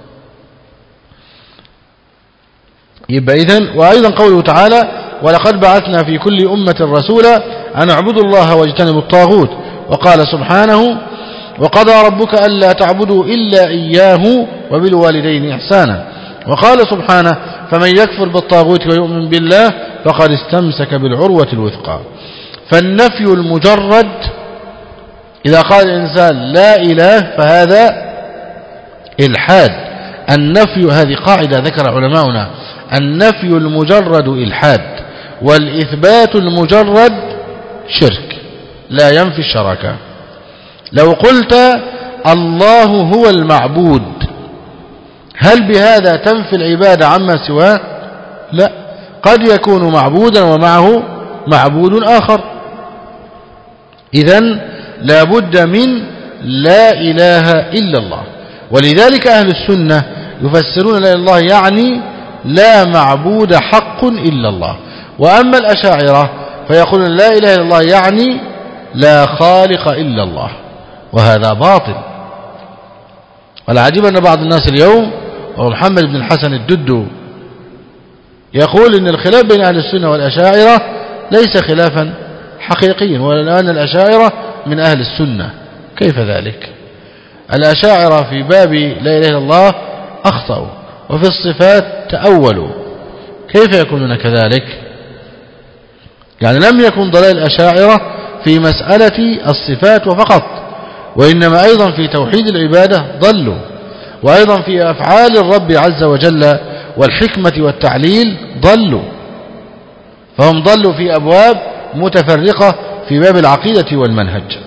يبقى إذن وأيضا قوله تعالى ولقد بعثنا في كل أمة رسولا أن اعبدوا الله واجتنبوا الطاغوت. وقال سبحانه وقضى ربك ألا تعبدوا إلا إياه وبالوالدين إحسانا. وقال سبحانه فمن يكفر بالطاغوت ويؤمن بالله فقد استمسك بالعروة الوثقى. فالنفي المجرد إذا قال الإنسان لا إله فهذا إلحاد. النفي هذه قاعدة ذكر علماؤنا، النفي المجرد إلحاد والإثبات المجرد شرك لا ينفي الشركة. لو قلت الله هو المعبود هل بهذا تنفي العبادة عما سواه؟ لا، قد يكون معبودا ومعه معبود آخر. إذن لا بد من لا إله إلا الله. ولذلك أهل السنة يفسرون لا إله إلا الله يعني لا معبود حق إلا الله. وأما الأشاعرة فيقولون لا إله إلا الله يعني لا خالق إلا الله، وهذا باطل. والعجيب أن بعض الناس اليوم ومحمد بن الحسن الددو يقول إن الخلاف بين أهل السنة والأشاعرة ليس خلافا حقيقيا، ولأن الأشاعرة من أهل السنة. كيف ذلك؟ الأشاعرة في باب لا إله إلا الله أخطأوا، وفي الصفات تأولوا. كيف يكونون كذلك؟ يعني لم يكن ضلال الأشاعرة في مسألة الصفات وفقط، وإنما أيضا في توحيد العبادة ضلوا، وأيضا في أفعال الرب عز وجل والحكمة والتعليل ضلوا. فهم ضلوا في أبواب متفرقة في باب العقيدة والمنهج.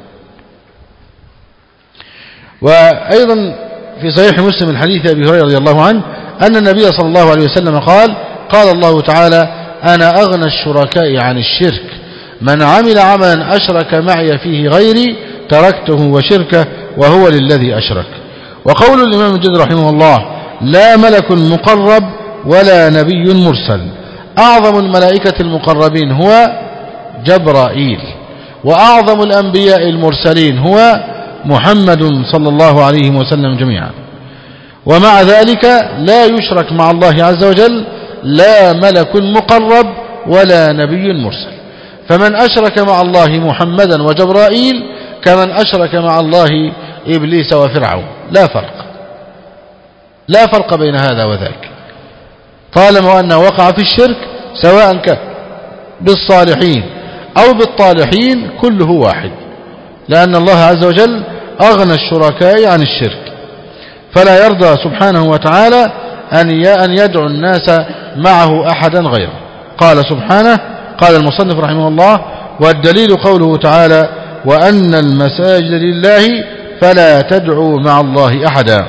وأيضا في صحيح مسلم من حديث أبي هريرة رضي الله عنه أن النبي صلى الله عليه وسلم قال قال الله تعالى أنا أغنى الشركاء عن الشرك من عمل عملا أشرك معي فيه غيري تركته وشركه وهو للذي أشرك. وقول الإمام الجد رحمه الله لا ملك مقرب ولا نبي مرسل. أعظم الملائكة المقربين هو جبرائيل، وأعظم الأنبياء المرسلين هو محمد صلى الله عليه وسلم جميعا. ومع ذلك لا يشرك مع الله عز وجل لا ملك مقرب ولا نبي مرسل. فمن أشرك مع الله محمدا وجبرائيل كمن أشرك مع الله إبليس وفرعون، لا فرق لا فرق بين هذا وذاك، طالما أنه وقع في الشرك سواء كان بالصالحين أو بالطالحين كله واحد، لأن الله عز وجل أغنى الشركاء عن الشرك، فلا يرضى سبحانه وتعالى أن يدعو الناس معه أحدا غيره. قال سبحانه قال المصنف رحمه الله والدليل قوله تعالى وأن المساجد لله فلا تدعوا مع الله أحدا.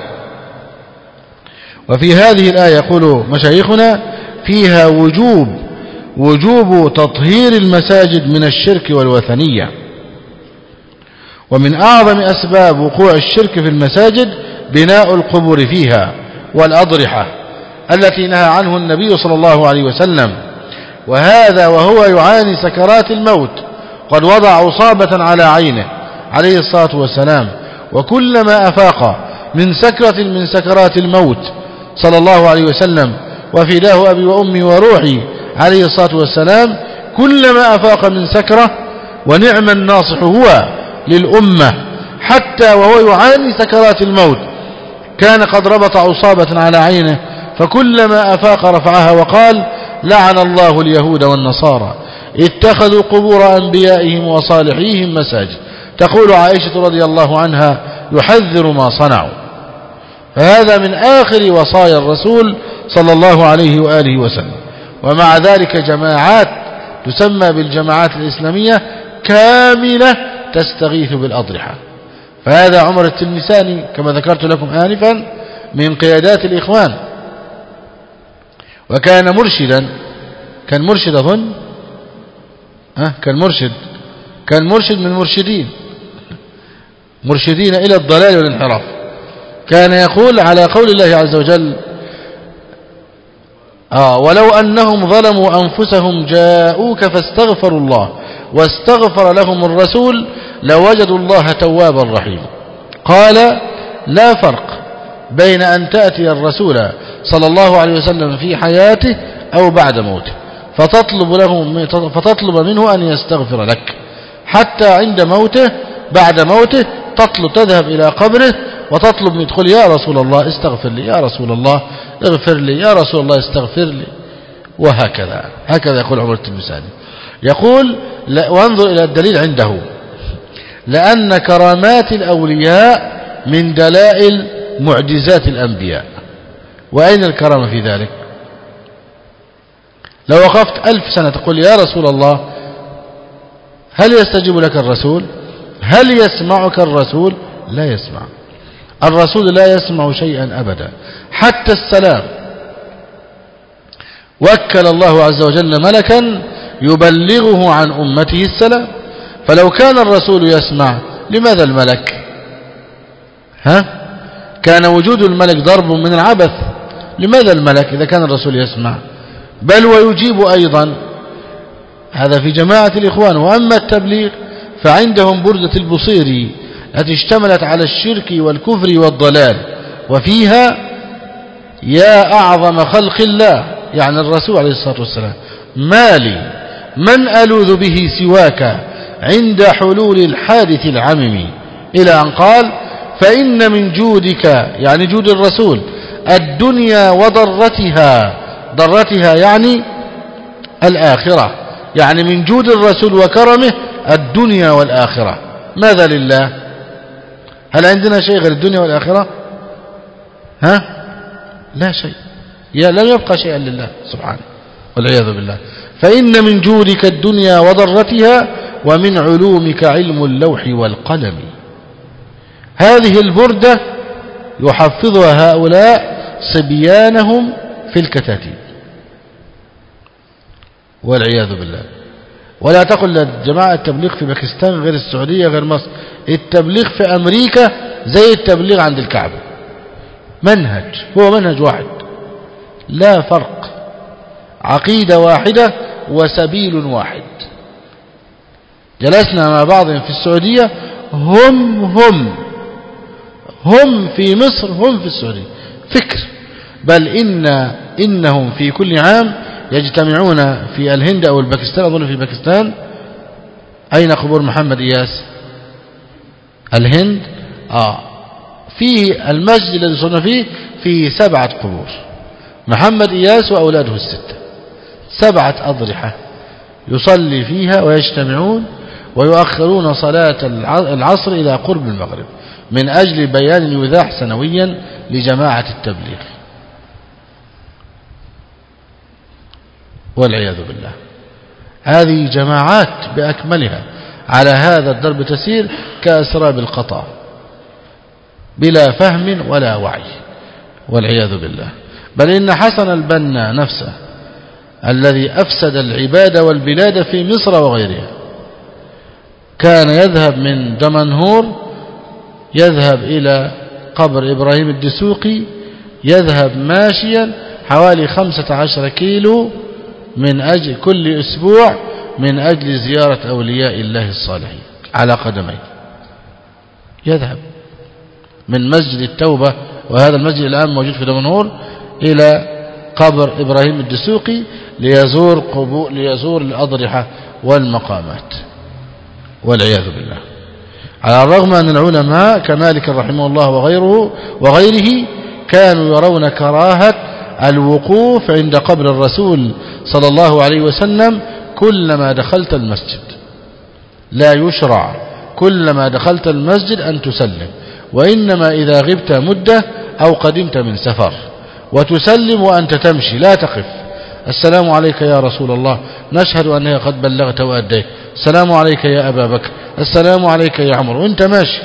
وفي هذه الآية يقول مشايخنا فيها وجوب وجوب تطهير المساجد من الشرك والوثنية. ومن أعظم أسباب وقوع الشرك في المساجد بناء القبور فيها والأضرحة التي نهى عنه النبي صلى الله عليه وسلم، وهذا وهو يعاني سكرات الموت قد وضع عصابة على عينه عليه الصلاة والسلام، وكلما أفاق من سكرة من سكرات الموت صلى الله عليه وسلم وفداه أبي وأمي وروحي عليه الصلاة والسلام، كلما أفاق من سكرة ونعم الناصح هو للأمة حتى وهو يعاني سكرات الموت كان قد ربط عصابة على عينه فكلما أفاق رفعها وقال لعن الله اليهود والنصارى اتخذوا قبور أنبيائهم وصالحيهم مساجد. تقول عائشة رضي الله عنها يحذر ما صنعوا. فهذا من آخر وصايا الرسول صلى الله عليه وآله وسلم. ومع ذلك جماعات تسمى بالجماعات الإسلامية كاملة تستغيث بالأضرحة. فهذا عمر التلمساني كما ذكرت لكم آنفا من قيادات الإخوان، وكان مرشدا، كان مرشد أظن أه كان مرشد كان مرشد من مرشدين مرشدين إلى الضلال والانحراف. كان يقول على قول الله عز وجل آه ولو أنهم ظلموا أنفسهم جاءوك فاستغفروا الله واستغفر لهم الرسول لوجدوا الله توابا رحيما. قال لا فرق بين أن تأتي الرسول صلى الله عليه وسلم في حياته أو بعد موته فتطلب, له فتطلب منه أن يستغفر لك، حتى عند موته بعد موته تطلب تذهب إلى قبره وتطلب من يدخل يا رسول الله استغفر لي، يا رسول الله اغفر لي، يا رسول الله استغفر لي، وهكذا. هكذا يقول عمر التلمساني. يقول وانظر إلى الدليل عنده، لأن كرامات الأولياء من دلائل معجزات الأنبياء. وأين الكرامة في ذلك؟ لو وقفت ألف سنة تقول يا رسول الله هل يستجيب لك الرسول؟ هل يسمعك الرسول؟ لا يسمع. الرسول لا يسمع شيئا أبدا، حتى السلام. وكل الله عز وجل ملكا يبلغه عن أمته السلام. فلو كان الرسول يسمع لماذا الملك؟ ها؟ كان وجود الملك ضرب من العبث. لماذا الملك إذا كان الرسول يسمع؟ بل ويجيب أيضا. هذا في جماعة الإخوان. وأما التبليغ فعندهم بردة البصيري التي اشتملت على الشرك والكفر والضلال، وفيها يا أعظم خلق الله يعني الرسول عليه الصلاة والسلام ما لي من ألوذ به سواك عند حلول الحادث العمم، إلى أن قال فإن من جودك يعني جود الرسول الدنيا وضرتها، ضرتها يعني الآخرة، يعني من جود الرسول وكرمه الدنيا والآخرة. ماذا لله؟ هل عندنا شيء غير الدنيا والآخرة؟ ها؟ لا شيء، يا لم يبقى شيئا لله سبحانه والعياذ بالله. فإن من جودك الدنيا وضرتها ومن علومك علم اللوح والقلم. هذه البردة يحفظها هؤلاء صبيانهم في الكتاتيب والعياذ بالله. ولا تقل لجماعة التبليغ في باكستان غير السعودية غير مصر. التبليغ في أمريكا زي التبليغ عند الكعبة، منهج هو منهج واحد لا فرق، عقيدة واحدة وسبيل واحد. جلسنا مع بعض في السعودية، هم هم هم في مصر هم في السعودية فكر، بل إن إنهم في كل عام يجتمعون في الهند أو الباكستان، أظن في باكستان. أين قبور محمد إياس؟ الهند. آه فيه المسجد الذي صلنا فيه فيه سبعة قبور، محمد إياس وأولاده الستة، سبعة أضرحة يصلي فيها ويجتمعون ويؤخرون صلاة العصر إلى قرب المغرب من أجل بيان يذاع سنويا لجماعة التبليغ والعياذ بالله. هذه جماعات بأكملها على هذا الدرب تسير كأسراب القطار بلا فهم ولا وعي والعياذ بالله. بل إن حسن البنا نفسه الذي أفسد العباد والبلاد في مصر وغيرها كان يذهب من دمنهور يذهب إلى قبر إبراهيم الدسوقي، يذهب ماشيا حوالي خمسة عشر كيلو من أجل كل أسبوع من أجل زيارة أولياء الله الصالحين على قدميه. يذهب من مسجد التوبة، وهذا المسجد الآن موجود في دمنهور، إلى قبر إبراهيم الدسوقي ليزور قبور ليزور الأضرحة والمقامات والعياذ بالله. على الرغم أن العلماء كمالك رحمه الله وغيره وغيره كانوا يرون كراهة الوقوف عند قبر الرسول صلى الله عليه وسلم كلما دخلت المسجد، لا يشرع كلما دخلت المسجد أن تسلم، وإنما إذا غبت مدة أو قدمت من سفر، وتسلم وأنت تمشي لا تقف. السلام عليك يا رسول الله، نشهد أنك قد بلغت وأديت. السلام عليك يا أبا بكر، السلام عليك يا عمر، وأنت ماشي.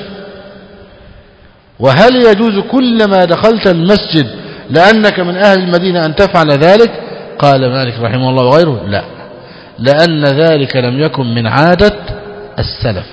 وهل يجوز كلما دخلت المسجد لأنك من أهل المدينة أن تفعل ذلك؟ قال مالك رحمه الله وغيره لا، لأن ذلك لم يكن من عادة السلف،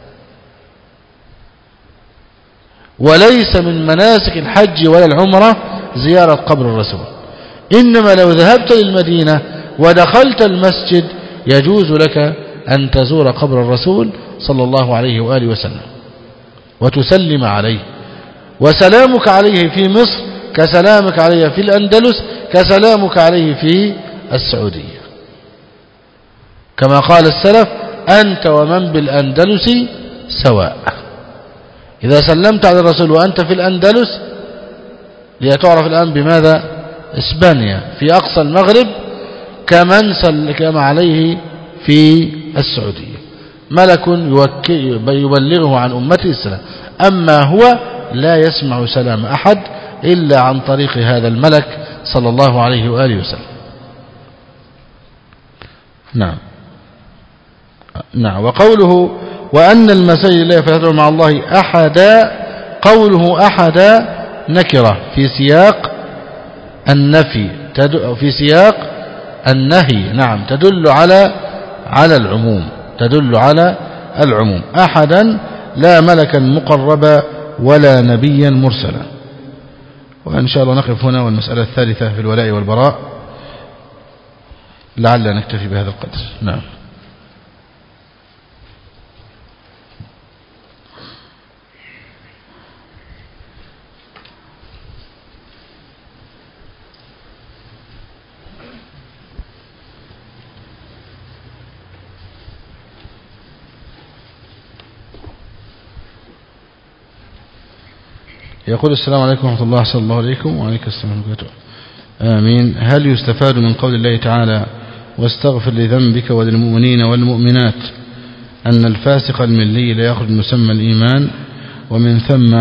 وليس من مناسك الحج ولا العمرة زيارة قبر الرسول. إنما لو ذهبت للمدينة ودخلت المسجد يجوز لك أن تزور قبر الرسول صلى الله عليه وآله وسلم وتسلم عليه، وسلامك عليه في مصر كسلامك عليه في الأندلس كسلامك عليه في السعودية، كما قال السلف: أنت ومن بالأندلس سواء. إذا سلمت على الرسول وأنت في الأندلس، ليتعرف الآن بماذا؟ إسبانيا في أقصى المغرب، كمن سلم عليه في السعودية، ملك يبلغه عن أمته السلام. أما هو لا يسمع سلام أحد إلا عن طريق هذا الملك صلى الله عليه وآله وسلم. نعم نعم. وقوله وأن المساجد لا يدعو مع الله أحدا، قوله أحدا نكرة في سياق النفي، في سياق النهي، نعم، تدل على على العموم، تدل على العموم. أحدا لا ملكا مقربا ولا نبيا مرسلا. وإن شاء الله نقف هنا، والمسألة الثالثة في الولاء والبراء لعل نكتفي بهذا القدر. نعم. يقول: السلام عليكم ورحمة الله، صلى الله عليكم وعليكم السلام ورحمة الله. آمين. هل يستفاد من قول الله تعالى: واستغفر لذنبك وللمؤمنين والمؤمنات، أن الفاسق الملي لا يخرج مسمى الإيمان، ومن ثم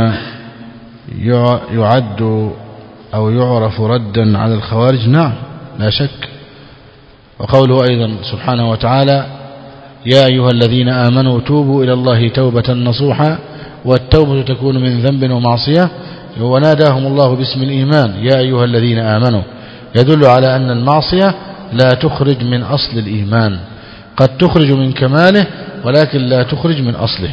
يعد أو يعرف ردا على الخوارج؟ نعم لا شك. وقوله أيضا سبحانه وتعالى: يا أيها الذين آمنوا توبوا إلى الله توبة نصوحا، والتوبة تكون من ذنب ومعصية، وناداهم الله باسم الإيمان يا أيها الذين آمنوا، يدل على أن المعصية لا تخرج من أصل الإيمان، قد تخرج من كماله ولكن لا تخرج من أصله.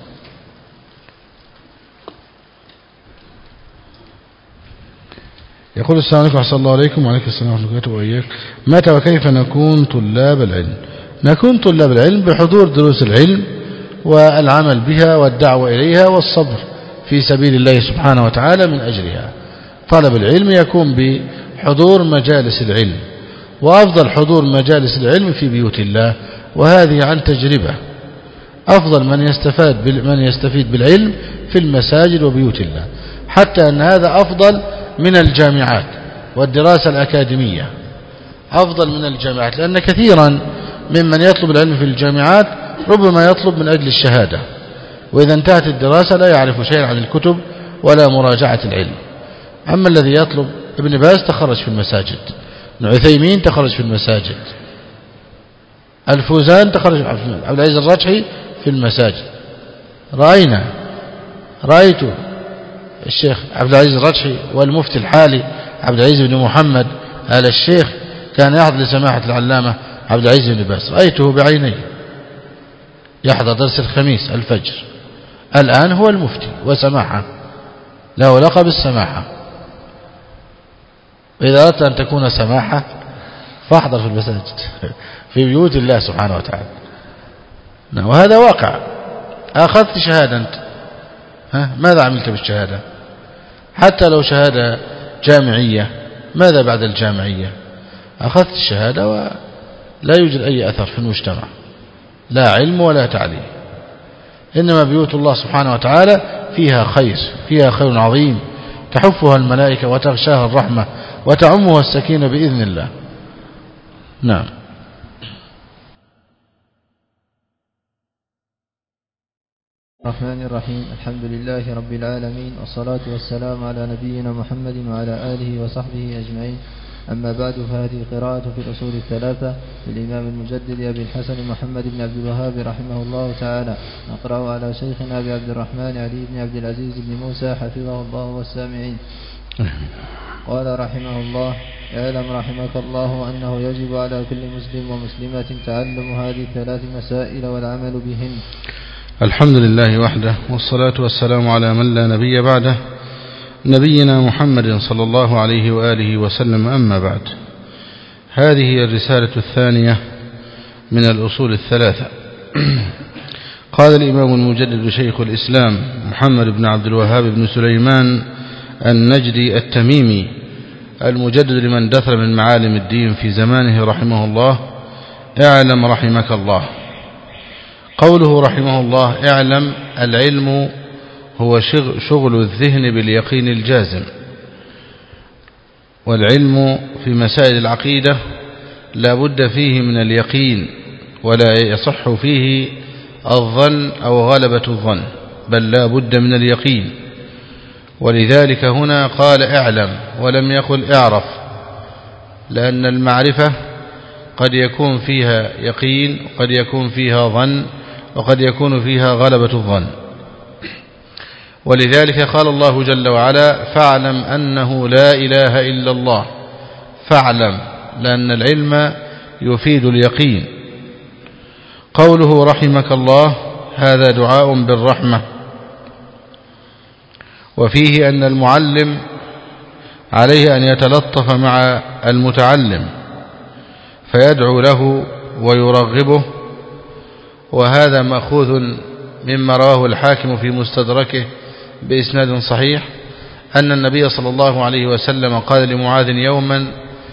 يقول: السلام عليكم ورحمة الله عليكم وعليكم السلام ورحمة الله وإياك، متى وكيف نكون طلاب العلم؟ نكون طلاب العلم بحضور دروس العلم والعمل بها والدعوة إليها والصبر في سبيل الله سبحانه وتعالى من أجلها. طلب العلم يكون بحضور مجالس العلم، وأفضل حضور مجالس العلم في بيوت الله، وهذه عن تجربة. أفضل من يستفاد من يستفيد بالعلم في المساجد وبيوت الله، حتى أن هذا أفضل من الجامعات والدراسة الأكاديمية، أفضل من الجامعات، لأن كثيرا ممن يطلب العلم في الجامعات ربما يطلب من أجل الشهادة، وإذا انتهت الدراسة لا يعرف شيئا عن الكتب ولا مراجعة العلم. أما الذي يطلب، ابن باز تخرج في المساجد، ابن عثيمين تخرج في المساجد، الفوزان تخرج، عبد العزيز الرجحي في المساجد. رأينا رأيت الشيخ عبد العزيز الرجحي والمفتي الحالي عبد العزيز بن محمد آل الشيخ كان يحضر لسماحة العلامة عبد العزيز بن باز، رأيته بعيني يحضر درس الخميس الفجر. الآن هو المفتي وسماحة، له لقب السماحة. وإذا أردت أن تكون سماحة فاحضر في المساجد في بيوت الله سبحانه وتعالى. وهذا واقع. أخذت شهادة أنت، ها ماذا عملت بالشهادة؟ حتى لو شهادة جامعية، ماذا بعد الجامعية؟ أخذت الشهادة ولا يوجد أي أثر في المجتمع، لا علم ولا تعليم. إنما بيوت الله سبحانه وتعالى فيها خير، فيها خير عظيم، تحفها الملائكة وتغشاها الرحمة وتعمه السكينة بإذن الله. نعم. الرحمن الرحيم. الحمد لله رب العالمين، والصلاة والسلام على نبينا محمد وعلى آله وصحبه أجمعين. أما بعد، فهذه قراءة في الأصول الثلاثة للإمام المجدد أبي الحسن محمد بن عبد الوهاب رحمه الله تعالى. نقرأ على شيخنا أبي عبد الرحمن علي بن عبد العزيز بن موسى حفظه الله والسامعين. قال رحمه الله: اعلم رحمك الله أنه يجب على كل مسلم ومسلمة تعلم هذه الثلاث مسائل والعمل بهن. الحمد لله وحده، والصلاة والسلام على من لا نبي بعده، نبينا محمد صلى الله عليه وآله وسلم. أما بعد، هذه هي الرسالة الثانية من الأصول الثلاثة. قال الإمام المجدد شيخ الإسلام محمد بن عبد الوهاب بن سليمان النجدي التميمي المجدد لمن دثر من معالم الدين في زمانه رحمه الله: اعلم رحمك الله. قوله رحمه الله اعلم، العلم هو شغل الذهن باليقين الجازم، والعلم في مسائل العقيدة لا بد فيه من اليقين، ولا يصح فيه الظن أو غلبة الظن، بل لا بد من اليقين. ولذلك هنا قال اعلم ولم يقل اعرف، لأن المعرفة قد يكون فيها يقين، وقد يكون فيها ظن، وقد يكون فيها غلبة الظن. ولذلك قال الله جل وعلا: فاعلم أنه لا إله إلا الله. فاعلم، لأن العلم يفيد اليقين. قوله رحمك الله هذا دعاء بالرحمة، وفيه أن المعلم عليه أن يتلطف مع المتعلم فيدعو له ويرغبه. وهذا مأخوذ مما رواه الحاكم في مستدركه بإسناد صحيح أن النبي صلى الله عليه وسلم قال لمعاذ يوما: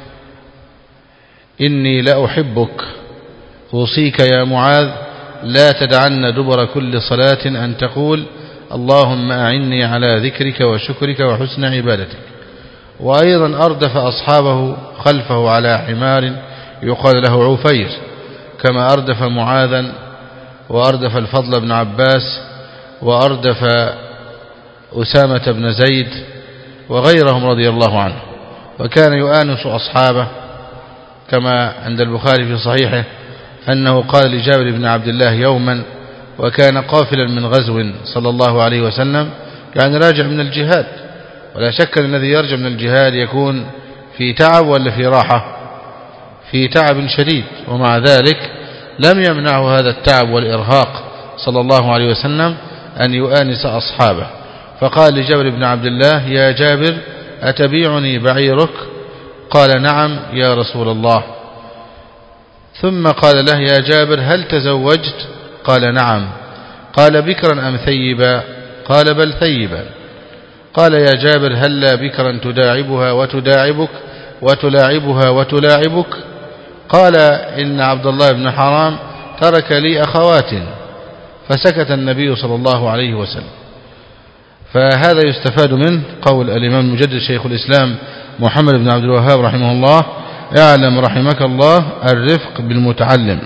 إني لأحبك، أوصيك يا معاذ لا تدعن دبر كل صلاة أن تقول اللهم أعني على ذكرك وشكرك وحسن عبادتك. وأيضا أردف أصحابه خلفه على حمار يقال له عفير، كما أردف معاذا، وأردف الفضل بن عباس، وأردف أسامة بن زيد وغيرهم رضي الله عنه. وكان يؤانس أصحابه، كما عند البخاري في صحيحه أنه قال لجابر بن عبد الله يوما، وكان قافلا من غزو صلى الله عليه وسلم، يعني راجع من الجهاد، ولا شك أن الذي يرجع من الجهاد يكون في تعب ولا في راحة؟ في تعب شديد، ومع ذلك لم يمنعه هذا التعب والإرهاق صلى الله عليه وسلم أن يؤانس أصحابه. فقال لجابر بن عبد الله: يا جابر أتبيعني بعيرك؟ قال: نعم يا رسول الله. ثم قال له: يا جابر هل تزوجت؟ قال: نعم. قال: بكرا أم ثيبا؟ قال: بل ثيبا. قال: يا جابر هل لا بكرا تداعبها وتداعبك وتلاعبها وتلاعبك؟ قال: إن عبد الله بن حرام ترك لي أخوات. فسكت النبي صلى الله عليه وسلم. فهذا يستفاد منه قول الإمام المجدد شيخ الإسلام محمد بن عبد الوهاب رحمه الله: اعلم رحمك الله الرفق بالمتعلم،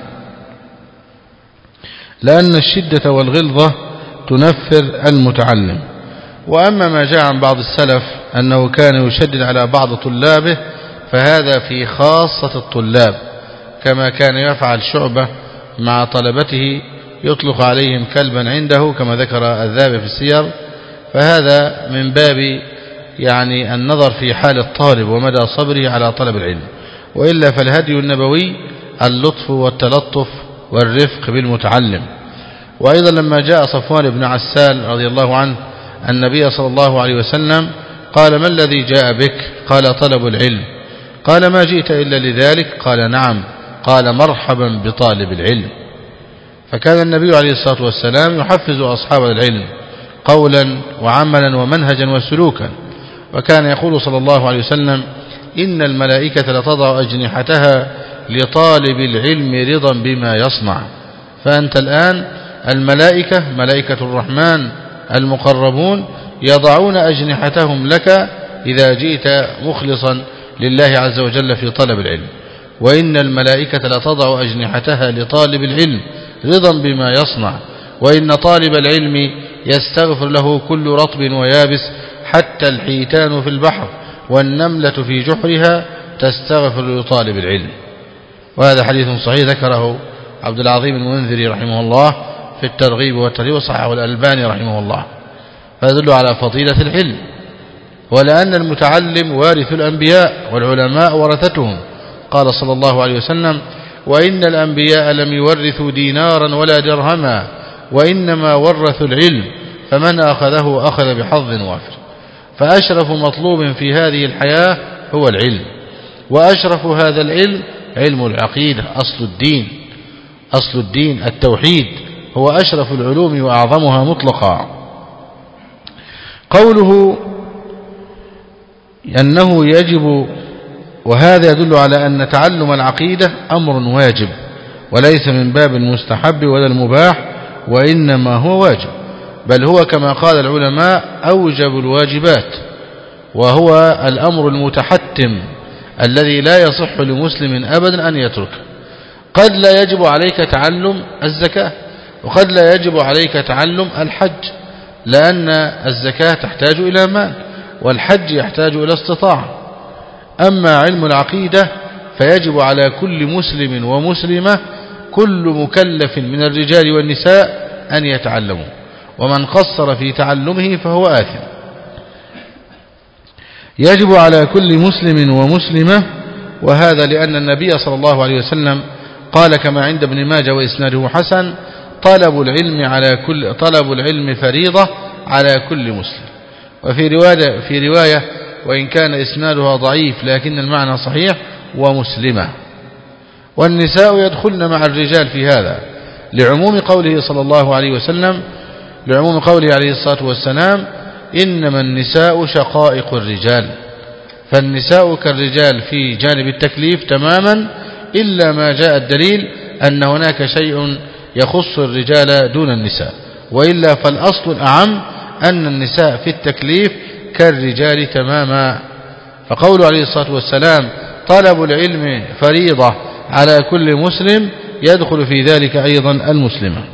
لأن الشدة والغلظة تنفر المتعلم. وأما ما جاء عن بعض السلف أنه كان يشدد على بعض طلابه فهذا في خاصة الطلاب، كما كان يفعل شعبة مع طلبته، يطلق عليهم كلبا عنده كما ذكر الذهبي في السير. فهذا من باب يعني النظر في حال الطالب ومدى صبره على طلب العلم، وإلا فالهدي النبوي اللطف والتلطف والرفق بالمتعلم. وأيضا لما جاء صفوان بن عسال رضي الله عنه النبي صلى الله عليه وسلم قال: ما الذي جاء بك؟ قال: طلب العلم. قال: ما جئت إلا لذلك؟ قال: نعم. قال: مرحبا بطالب العلم. فكان النبي عليه الصلاة والسلام يحفز أصحاب العلم قولا وعملا ومنهجا وسلوكا. وكان يقول صلى الله عليه وسلم: إن الملائكة لتضع أجنحتها لطالب العلم رضا بما يصنع. فأنت الآن الملائكة ملائكة الرحمن المقربون يضعون أجنحتهم لك إذا جئت مخلصا لله عز وجل في طلب العلم. وإن الملائكة لتضع أجنحتها لطالب العلم رضا بما يصنع. وإن طالب العلم يستغفر له كل رطب ويابس حتى الحيتان في البحر والنملة في جحرها تستغفر لطالب العلم. وهذا حديث صحيح ذكره عبد العظيم المنذري رحمه الله في الترغيب والترهيب وصححه الألباني رحمه الله. فيدل على فضيلة العلم، ولأن المتعلم وارث الأنبياء والعلماء ورثتهم. قال صلى الله عليه وسلم: وإن الأنبياء لم يورثوا دينارا ولا درهما وإنما ورثوا العلم فمن أخذه أخذ بحظ وافر. فأشرف مطلوب في هذه الحياة هو العلم، وأشرف هذا العلم علم العقيدة أصل الدين. أصل الدين التوحيد هو أشرف العلوم وأعظمها مطلقا. قوله أنه يجب، وهذا يدل على أن تعلم العقيدة أمر واجب وليس من باب المستحب ولا المباح، وإنما هو واجب، بل هو كما قال العلماء أوجب الواجبات، وهو الأمر المتحتم الذي لا يصح لمسلم أبدا أن يتركه. قد لا يجب عليك تعلم الزكاة، وقد لا يجب عليك تعلم الحج، لأن الزكاة تحتاج إلى مال والحج يحتاج إلى استطاعة. أما علم العقيدة فيجب على كل مسلم ومسلمة كل مكلف من الرجال والنساء أن يتعلموا، ومن قصر في تعلمه فهو آثم. يجب على كل مسلم ومسلمة، وهذا لأن النبي صلى الله عليه وسلم قال كما عند ابن ماجه وإسناده حسن: طلب العلم على كل طلب العلم فريضة على كل مسلم. وفي رواية في رواية وإن كان إسنادها ضعيف لكن المعنى صحيح: ومسلمة. والنساء يدخلن مع الرجال في هذا لعموم قوله صلى الله عليه وسلم لعموم قوله عليه الصلاة والسلام: إنما النساء شقائق الرجال. فالنساء كالرجال في جانب التكليف تماما، إلا ما جاء الدليل أن هناك شيء يخص الرجال دون النساء، وإلا فالأصل الأعم أن النساء في التكليف كالرجال تماما. فقول عليه الصلاة والسلام: طلب العلم فريضة على كل مسلم، يدخل في ذلك أيضا المسلمة.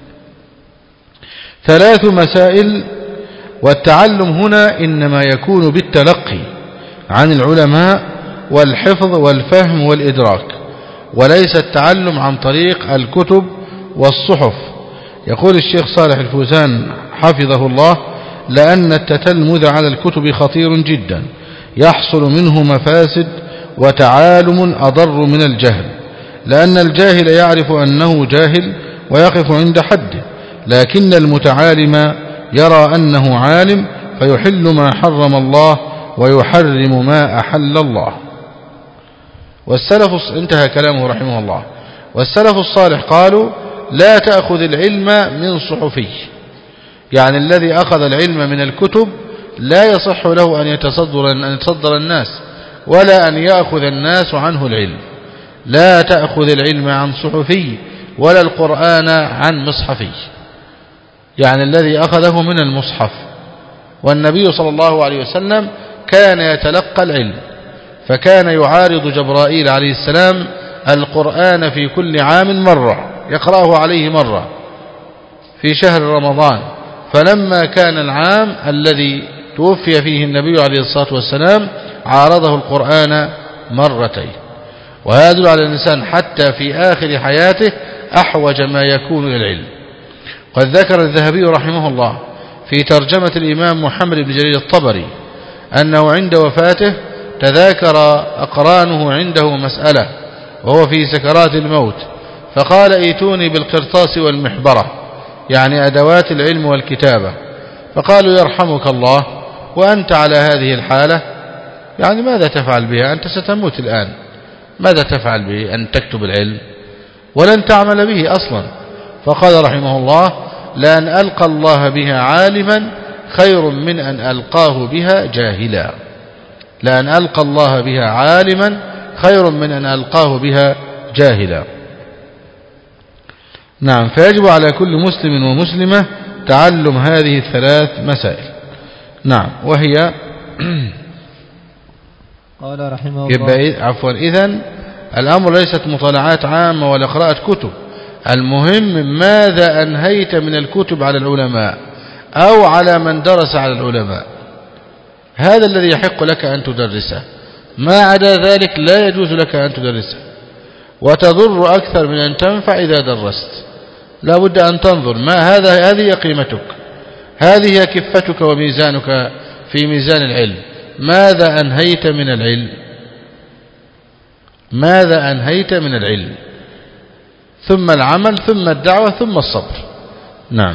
ثلاث مسائل. والتعلم هنا إنما يكون بالتلقي عن العلماء والحفظ والفهم والإدراك، وليس التعلم عن طريق الكتب والصحف. يقول الشيخ صالح الفوزان حفظه الله: لأن التتلمذ على الكتب خطير جدا، يحصل منه مفاسد وتعالم أضر من الجهل، لأن الجاهل يعرف أنه جاهل ويقف عند حده، لكن المتعالم يرى أنه عالم فيحل ما حرم الله ويحرم ما أحل الله. والسلف انتهى كلامه رحمه الله. والسلف الصالح قالوا: لا تأخذ العلم من صحفي، يعني الذي أخذ العلم من الكتب لا يصح له أن يتصدر, أن يتصدر الناس ولا أن يأخذ الناس عنه العلم. لا تأخذ العلم عن صحفي ولا القرآن عن مصحفي، يعني الذي أخذه من المصحف. والنبي صلى الله عليه وسلم كان يتلقى العلم، فكان يعارض جبرائيل عليه السلام القرآن في كل عام مرة، يقرأه عليه مرة في شهر رمضان. فلما كان العام الذي توفي فيه النبي عليه الصلاة والسلام عارضه القرآن مرتين. وهذا يدل على الإنسان حتى في آخر حياته أحوج ما يكون إلى العلم. قد ذكر الذهبي رحمه الله في ترجمة الإمام محمد بن جرير الطبري أنه عند وفاته تذاكر أقرانه عنده مسألة وهو في سكرات الموت، فقال: ايتوني بالقرطاس والمحبرة، يعني أدوات العلم والكتابة. فقالوا: يرحمك الله، وأنت على هذه الحالة يعني ماذا تفعل بها؟ أنت ستموت الآن، ماذا تفعل به أن تكتب العلم ولن تعمل به أصلا؟ فقال رحمه الله: لأن ألقى الله بها عالما خير من أن ألقاه بها جاهلا. لأن ألقى الله بها عالما خير من أن ألقاه بها جاهلا. نعم. فيجب على كل مسلم ومسلمة تعلم هذه الثلاث مسائل. نعم. وهي قال رحمه الله. يبقى عفوا إذن الأمر ليست مطالعات عامة ولا قراءة كتب، المهم ماذا أنهيت من الكتب على العلماء أو على من درس على العلماء، هذا الذي يحق لك أن تدرسه، ما عدا ذلك لا يجوز لك أن تدرسه، وتضر أكثر من أن تنفع إذا درست. لا بد أن تنظر ما هذا، هذه قيمتك، هذه كفتك وميزانك في ميزان العلم، ماذا أنهيت من العلم، ماذا أنهيت من العلم، ثم العمل ثم الدعوة ثم الصبر. نعم.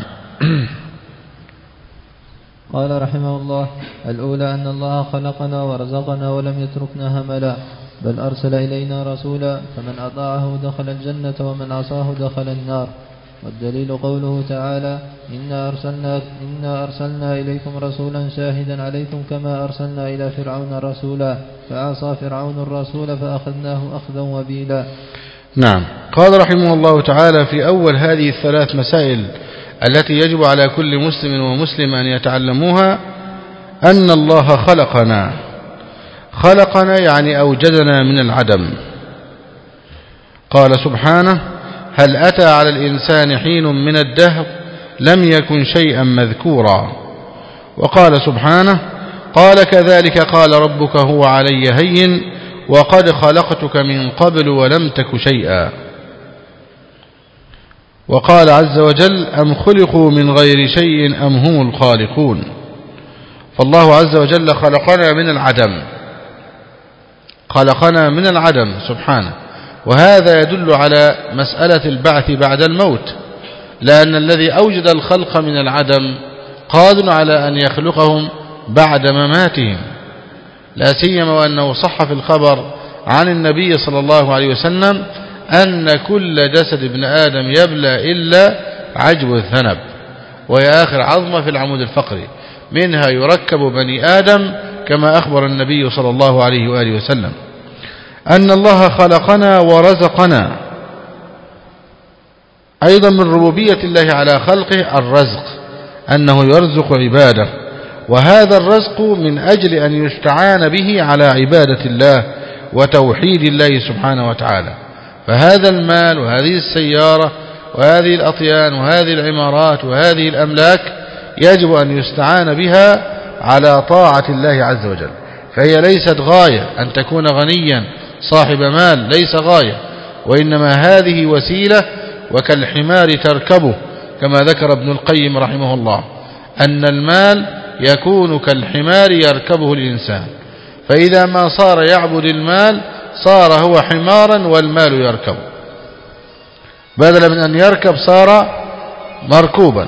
قال رحمه الله: الأولى أن الله خلقنا ورزقنا ولم يتركنا هملا، بل أرسل إلينا رسولا، فمن أطاعه دخل الجنة ومن عصاه دخل النار. والدليل قوله تعالى: إنا أرسلنا, إنا أرسلنا إليكم رسولا شاهدا عليكم كما أرسلنا إلى فرعون رسولا، فعصى فرعون الرسول فأخذناه أخذا وبيلا. نعم. قال رحمه الله تعالى في أول هذه الثلاث مسائل التي يجب على كل مسلم ومسلم أن يتعلموها أن الله خلقنا، خلقنا يعني أوجدنا من العدم. قال سبحانه: هل أتى على الإنسان حين من الدهر لم يكن شيئا مذكورا. وقال سبحانه: قال كذلك قال ربك هو علي هين وقد خلقتك من قبل ولم تك شيئا. وقال عز وجل: أم خلقوا من غير شيء أم هم الخالقون. فالله عز وجل خلقنا من العدم، خلقنا من العدم سبحانه، وهذا يدل على مسألة البعث بعد الموت، لأن الذي أوجد الخلق من العدم قادر على أن يخلقهم بعد مماتهم، لا سيما وأنه صح في الخبر عن النبي صلى الله عليه وسلم أن كل جسد ابن آدم يبلى إلا عجب الذنب، وهي آخر عظمة في العمود الفقري، منها يركب بني آدم كما أخبر النبي صلى الله عليه وآله وسلم أن الله خلقنا ورزقنا. أيضا من ربوبية الله على خلقه الرزق، أنه يرزق عباده، وهذا الرزق من أجل أن يستعان به على عبادة الله وتوحيد الله سبحانه وتعالى. فهذا المال وهذه السيارة وهذه الأطيان وهذه العمارات وهذه الأملاك يجب أن يستعان بها على طاعة الله عز وجل، فهي ليست غاية أن تكون غنيا صاحب مال، ليس غاية، وإنما هذه وسيلة، وكالحمار تركبه، كما ذكر ابن القيم رحمه الله أن المال يكون كالحمار يركبه الإنسان، فإذا ما صار يعبد المال صار هو حمارا والمال يركب، بدلا من أن يركب صار مركوبا،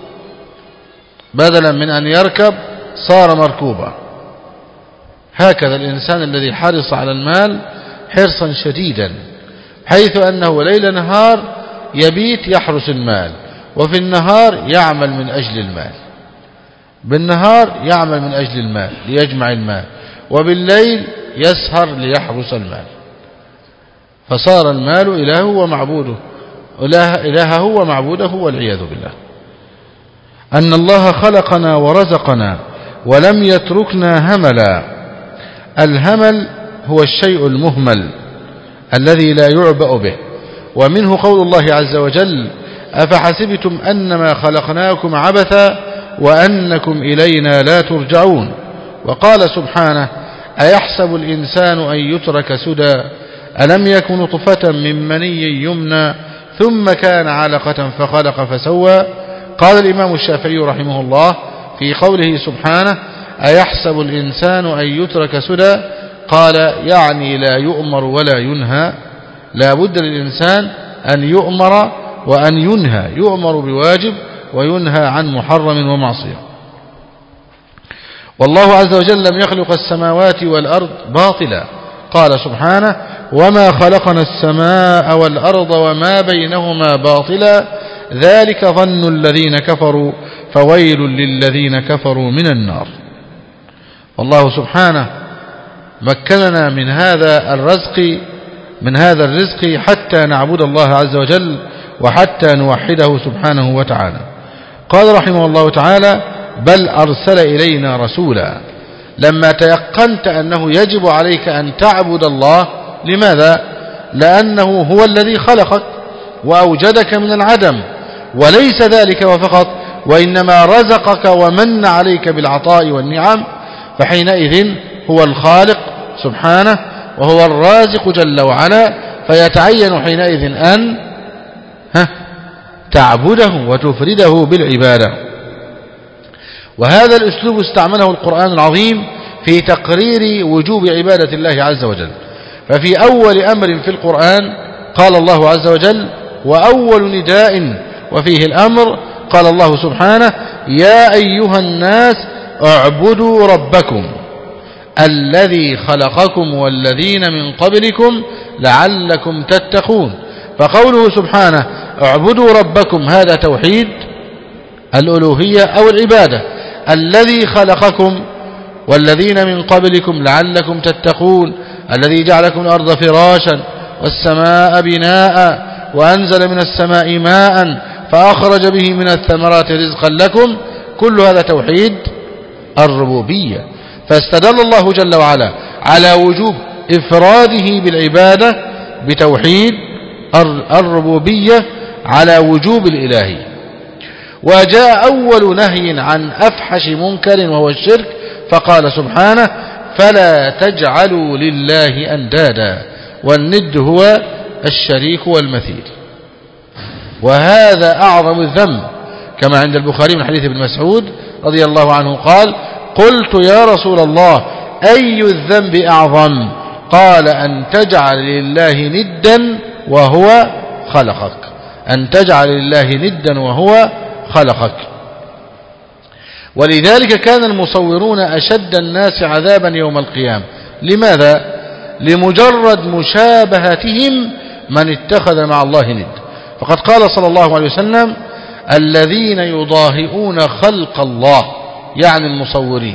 بدلا من أن يركب صار مركوبا. هكذا الإنسان الذي حرص على المال حرصا شديدا، حيث أنه ليل نهار يبيت يحرس المال، وفي النهار يعمل من أجل المال، بالنهار يعمل من أجل المال ليجمع المال، وبالليل يسهر ليحرس المال، فصار المال إلهه ومعبوده، إلهه ومعبوده والعياذ بالله. أن الله خلقنا ورزقنا ولم يتركنا هملا. الهمل هو الشيء المهمل الذي لا يعبأ به، ومنه قول الله عز وجل: أفحسبتم أنما خلقناكم عبثا وأنكم إلينا لا ترجعون. وقال سبحانه: أيحسب الإنسان أن يترك سدى ألم يكن نطفة من مني يمنى ثم كان علقة فخلق فسوى. قال الإمام الشافعي رحمه الله في قوله سبحانه: أيحسب الإنسان أن يترك سدى، قال يعني لا يؤمر ولا ينهى، لا بد للإنسان أن يؤمر وأن ينهى، يؤمر بواجب وينهى عن محرم ومعصية. والله عز وجل لم يخلق السماوات والأرض باطلا، قال سبحانه: وما خلقنا السماء والأرض وما بينهما باطلا ذلك ظن الذين كفروا فويل للذين كفروا من النار. والله سبحانه مكننا من هذا الرزق من هذا الرزق حتى نعبد الله عز وجل وحتى نوحده سبحانه وتعالى. قال رحمه الله تعالى: بل أرسل إلينا رسولا. لما تيقنت أنه يجب عليك أن تعبد الله. لماذا؟ لأنه هو الذي خلقك وأوجدك من العدم، وليس ذلك وفقط، وإنما رزقك ومن عليك بالعطاء والنعم، فحينئذ هو الخالق سبحانه وهو الرازق جل وعلا، فيتعين حينئذ أن ها تعبده وتفرده بالعبادة. وهذا الأسلوب استعمله القرآن العظيم في تقرير وجوب عبادة الله عز وجل. ففي أول أمر في القرآن قال الله عز وجل: وأول نداء وفيه الأمر قال الله سبحانه: يا أيها الناس اعبدوا ربكم الذي خلقكم والذين من قبلكم لعلكم تتقون. فقوله سبحانه اعبدوا ربكم هذا توحيد الألوهية أو العبادة. الذي خلقكم والذين من قبلكم لعلكم تتقون، الذي جعلكم الأرض فراشا والسماء بناء وأنزل من السماء ماء فأخرج به من الثمرات رزقا لكم، كل هذا توحيد الربوبية. فاستدل الله جل وعلا على وجوب إفراده بالعبادة بتوحيد الربوبية على وجوب الإلهية. وجاء أول نهي عن أفحش منكر وهو الشرك، فقال سبحانه: فلا تجعلوا لله أندادا، والند هو الشريك والمثيل. وهذا أعظم الذنب، كما عند البخاري من حديث ابن مسعود رضي الله عنه قال: قلت يا رسول الله أي الذنب أعظم؟ قال: أن تجعل لله ندا وهو خلقك. أن تجعل لله ندا وهو خلقك. ولذلك كان المصورون أشد الناس عذابا يوم القيامة. لماذا؟ لمجرد مشابهتهم من اتخذ مع الله ند. فقد قال صلى الله عليه وسلم: الذين يضاهئون خلق الله، يعني المصورين،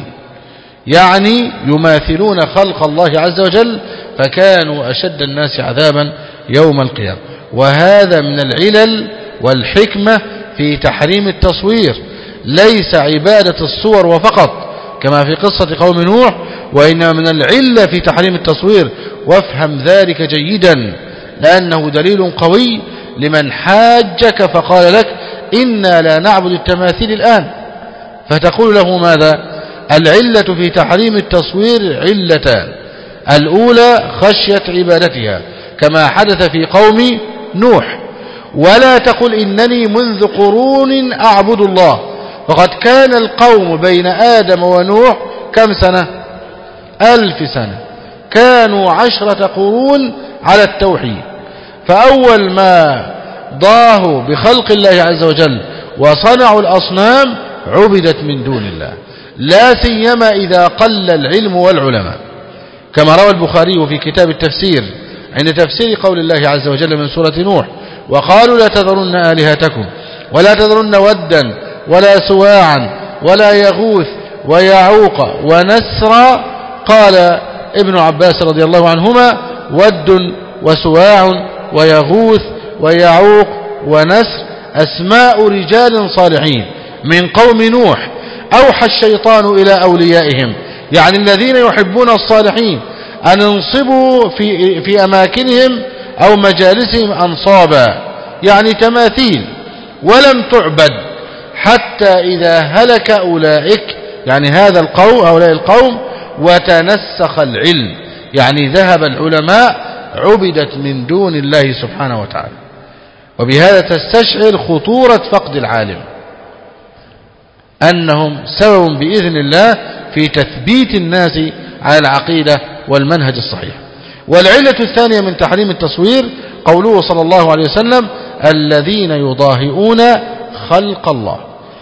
يعني يماثلون خلق الله عز وجل، فكانوا أشد الناس عذابا يوم القيامة. وهذا من العلل والحكمة في تحريم التصوير، ليس عبادة الصور وفقط كما في قصة قوم نوح، وإنما من العلة في تحريم التصوير. وافهم ذلك جيدا، لأنه دليل قوي لمن حاجك فقال لك: إنا لا نعبد التماثيل الآن، فتقول له ماذا؟ العلة في تحريم التصوير علتان: الأولى خشية عبادتها كما حدث في قوم نوح. ولا تقل إنني منذ قرون أعبد الله، وقد كان القوم بين آدم ونوح كم سنة؟ ألف سنة، كانوا عشرة قرون على التوحيد. فأول ما ضاهوا بخلق الله عز وجل وصنعوا الأصنام عبدت من دون الله، لا سيما إذا قل العلم والعلماء، كما روى البخاري في كتاب التفسير عند تفسير قول الله عز وجل من سورة نوح: وقالوا لا تذرن آلهتكم ولا تذرن ودا ولا سواعا ولا يغوث ويعوق ونسرا. قال ابن عباس رضي الله عنهما: ود وسواع ويغوث ويعوق ونسر أسماء رجال صالحين من قوم نوح أوحى الشيطان إلى أوليائهم، يعني الذين يحبون الصالحين، أن ينصبوا في, في أماكنهم أو مجالسهم أنصابا، يعني تماثيل، ولم تعبد حتى إذا هلك أولئك، يعني هذا القوم هؤلاء القوم، وتنسخ العلم، يعني ذهب العلماء، عبدت من دون الله سبحانه وتعالى. وبهذا تستشعر خطورة فقد العالم، أنهم سبب بإذن الله في تثبيت الناس على العقيدة والمنهج الصحيح. والعلة الثانية من تحريم التصوير قوله صلى الله عليه وسلم: الذين يضاهئون خلق الله.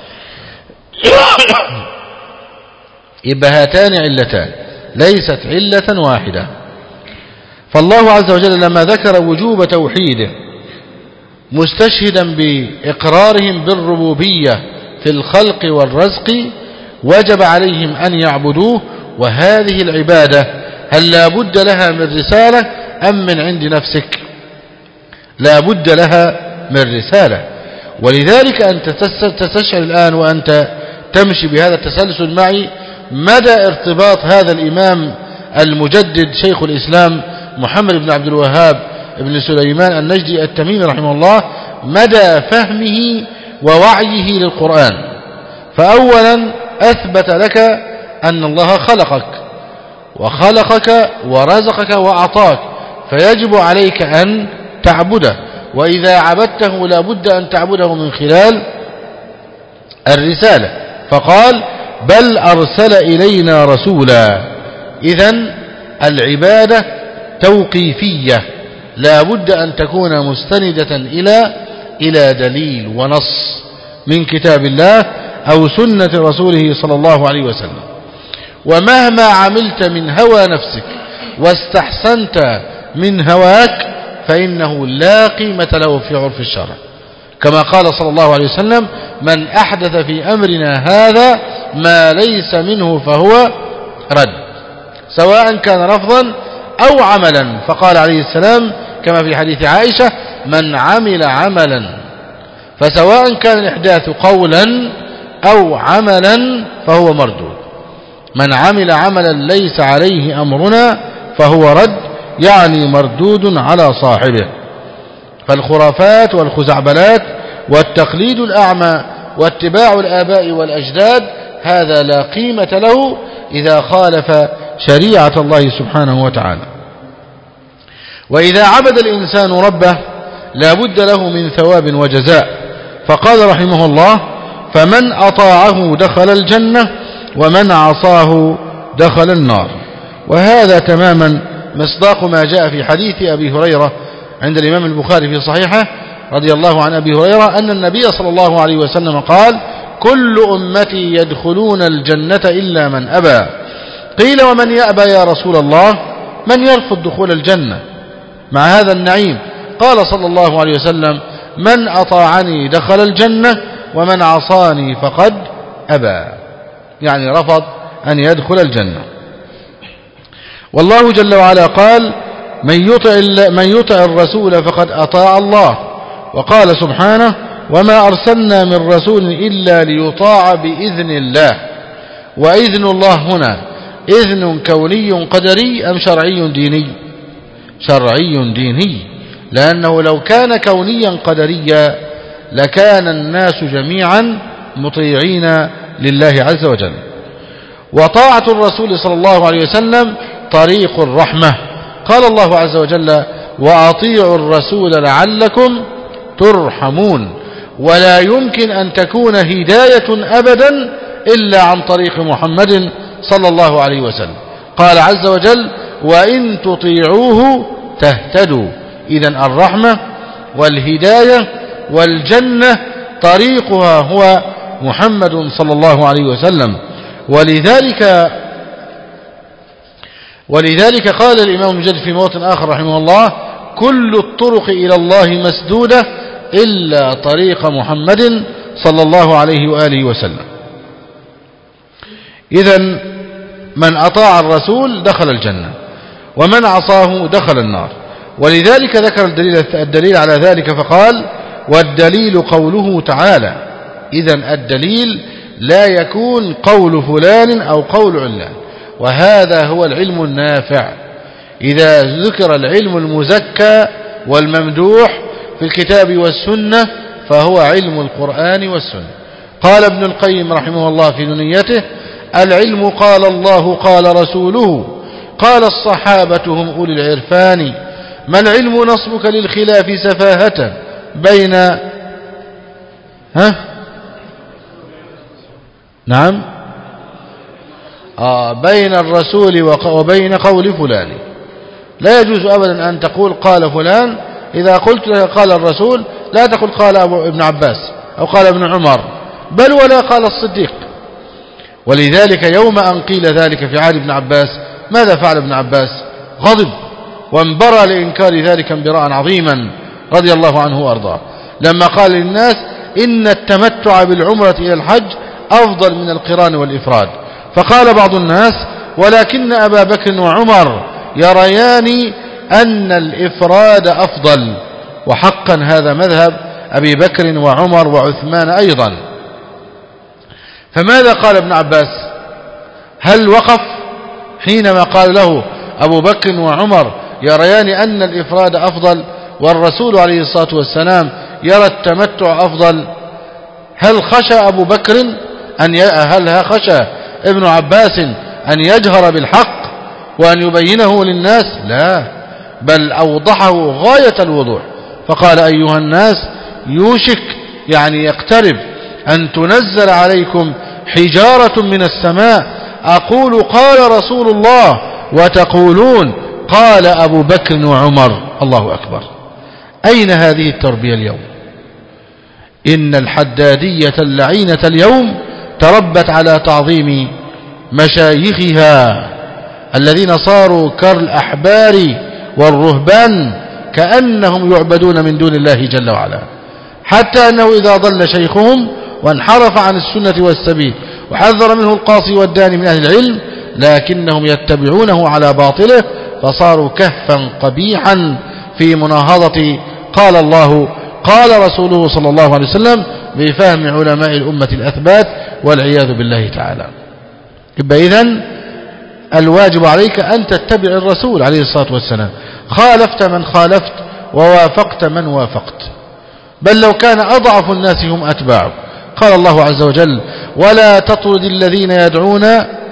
يبقى هاتان علتان ليست علة واحدة. فالله عز وجل لما ذكر وجوب توحيده مستشهدا بإقرارهم بالربوبية في الخلق والرزق، وجب عليهم أن يعبدوه. وهذه العبادة هل لا بد لها من رسالة أم من عند نفسك؟ لا بد لها من رسالة. ولذلك أنت تستشعر الآن وأنت تمشي بهذا التسلسل معي مدى ارتباط هذا الإمام المجدد شيخ الإسلام محمد بن عبد الوهاب بن سليمان النجدي التميمي رحمه الله، مدى فهمه ووعيه للقرآن. فأولا أثبت لك أن الله خلقك وخلقك ورزقك وأعطاك، فيجب عليك أن تعبده، وإذا عبدته لا بد أن تعبده من خلال الرسالة. فقال بل أرسل إلينا رسولا. إذن العبادة توقيفية، لا بد أن تكون مستندة إلى إلى دليل ونص من كتاب الله أو سنة رسوله صلى الله عليه وسلم. ومهما عملت من هوى نفسك واستحسنت من هواك فإنه لا قيمة له في عرف الشرع، كما قال صلى الله عليه وسلم من أحدث في أمرنا هذا ما ليس منه فهو رد، سواء كان لفظا أو عملا. فقال عليه السلام كما في حديث عائشة من عمل عملا، فسواء كان الإحداث قولا أو عملا فهو مردود. من عمل عملا ليس عليه أمرنا فهو رد، يعني مردود على صاحبه. فالخرافات والخزعبلات والتقليد الأعمى واتباع الآباء والأجداد هذا لا قيمة له إذا خالف شريعة الله سبحانه وتعالى. وإذا عبد الإنسان ربه لا بد له من ثواب وجزاء. فقال رحمه الله فمن أطاعه دخل الجنة ومن عصاه دخل النار. وهذا تماما مصداق ما جاء في حديث أبي هريرة عند الإمام البخاري في صحيحه رضي الله عن أبي هريرة أن النبي صلى الله عليه وسلم قال كل أمتي يدخلون الجنة إلا من أبى. قيل ومن يأبى يا رسول الله؟ من يرفض دخول الجنة مع هذا النعيم؟ قال صلى الله عليه وسلم من أطاعني دخل الجنة ومن عصاني فقد أبى، يعني رفض أن يدخل الجنة. والله جل وعلا قال من يطع, من يطع الرسول فقد أطاع الله. وقال سبحانه وما أرسلنا من رسول إلا ليطاع بإذن الله. وإذن الله هنا إذن كوني قدري أم شرعي ديني؟ شرعي ديني، لأنه لو كان كونيا قدريا لكان الناس جميعا مطيعين لله عز وجل. وطاعة الرسول صلى الله عليه وسلم طريق الرحمة. قال الله عز وجل وأطيعوا الرسول لعلكم ترحمون. ولا يمكن أن تكون هداية أبدا إلا عن طريق محمد صلى الله عليه وسلم. قال عز وجل وإن تطيعوه تهتدوا. إذن الرحمة والهداية والجنة طريقها هو محمد صلى الله عليه وسلم. ولذلك ولذلك قال الإمام المجدد في موطن آخر رحمه الله كل الطرق إلى الله مسدودة إلا طريق محمد صلى الله عليه وآله وسلم. إذن من أطاع الرسول دخل الجنة ومن عصاه دخل النار. ولذلك ذكر الدليل, الدليل على ذلك فقال والدليل قوله تعالى. إذن الدليل لا يكون قول فلان أو قول علان، وهذا هو العلم النافع. إذا ذكر العلم المزكى والممدوح في الكتاب والسنة فهو علم القرآن والسنة. قال ابن القيم رحمه الله في نونيته العلم قال الله قال رسوله قال الصحابة هم أولي العرفان. ما العلم نصبك للخلاف سفاهة بين ها نعم آه بين الرسول وبين قول فلان. لا يجوز أبدا أن تقول قال فلان. إذا قلت لك قال الرسول لا تقل قال ابن عباس أو قال ابن عمر، بل ولا قال الصديق. ولذلك يوم أن قيل ذلك في عهد ابن عباس ماذا فعل ابن عباس؟ غضب وانبرى لإنكار ذلك انبراء عظيما رضي الله عنه وأرضاه، لما قال للناس إن التمتع بالعمرة إلى الحج أفضل من القران والإفراد. فقال بعض الناس ولكن أبا بكر وعمر يريان أن الإفراد أفضل. وحقا هذا مذهب أبي بكر وعمر وعثمان أيضا. فماذا قال ابن عباس؟ هل وقف حينما قال له أبو بكر وعمر يريان أن الإفراد أفضل والرسول عليه الصلاة والسلام يرى التمتع أفضل؟ هل خشى أبو بكر أن ي... هل خشى ابن عباس أن يجهر بالحق وأن يبينه للناس؟ لا، بل أوضحه غاية الوضوح، فقال أيها الناس يوشك يعني يقترب أن تنزل عليكم حجارة من السماء أقول قال رسول الله وتقولون قال أبو بكر وعمر. الله أكبر. أين هذه التربية اليوم؟ إن الحدادية اللعينة اليوم تربت على تعظيم مشايخها الذين صاروا كالأحبار والرهبان كأنهم يعبدون من دون الله جل وعلا، حتى أنه إذا ضل شيخهم وانحرف عن السنة والسبيل وحذر منه القاصي والداني من أهل العلم لكنهم يتبعونه على باطله، فصاروا كهفا قبيحا في مناهضة قال الله قال رسوله صلى الله عليه وسلم بفهم علماء الأمة الأثبات والعياذ بالله تعالى. يبقى إذن الواجب عليك أن تتبع الرسول عليه الصلاة والسلام، خالفت من خالفت ووافقت من وافقت، بل لو كان أضعف الناس هم أتباعه. قال الله عز وجل ولا تطرد الذين يدعون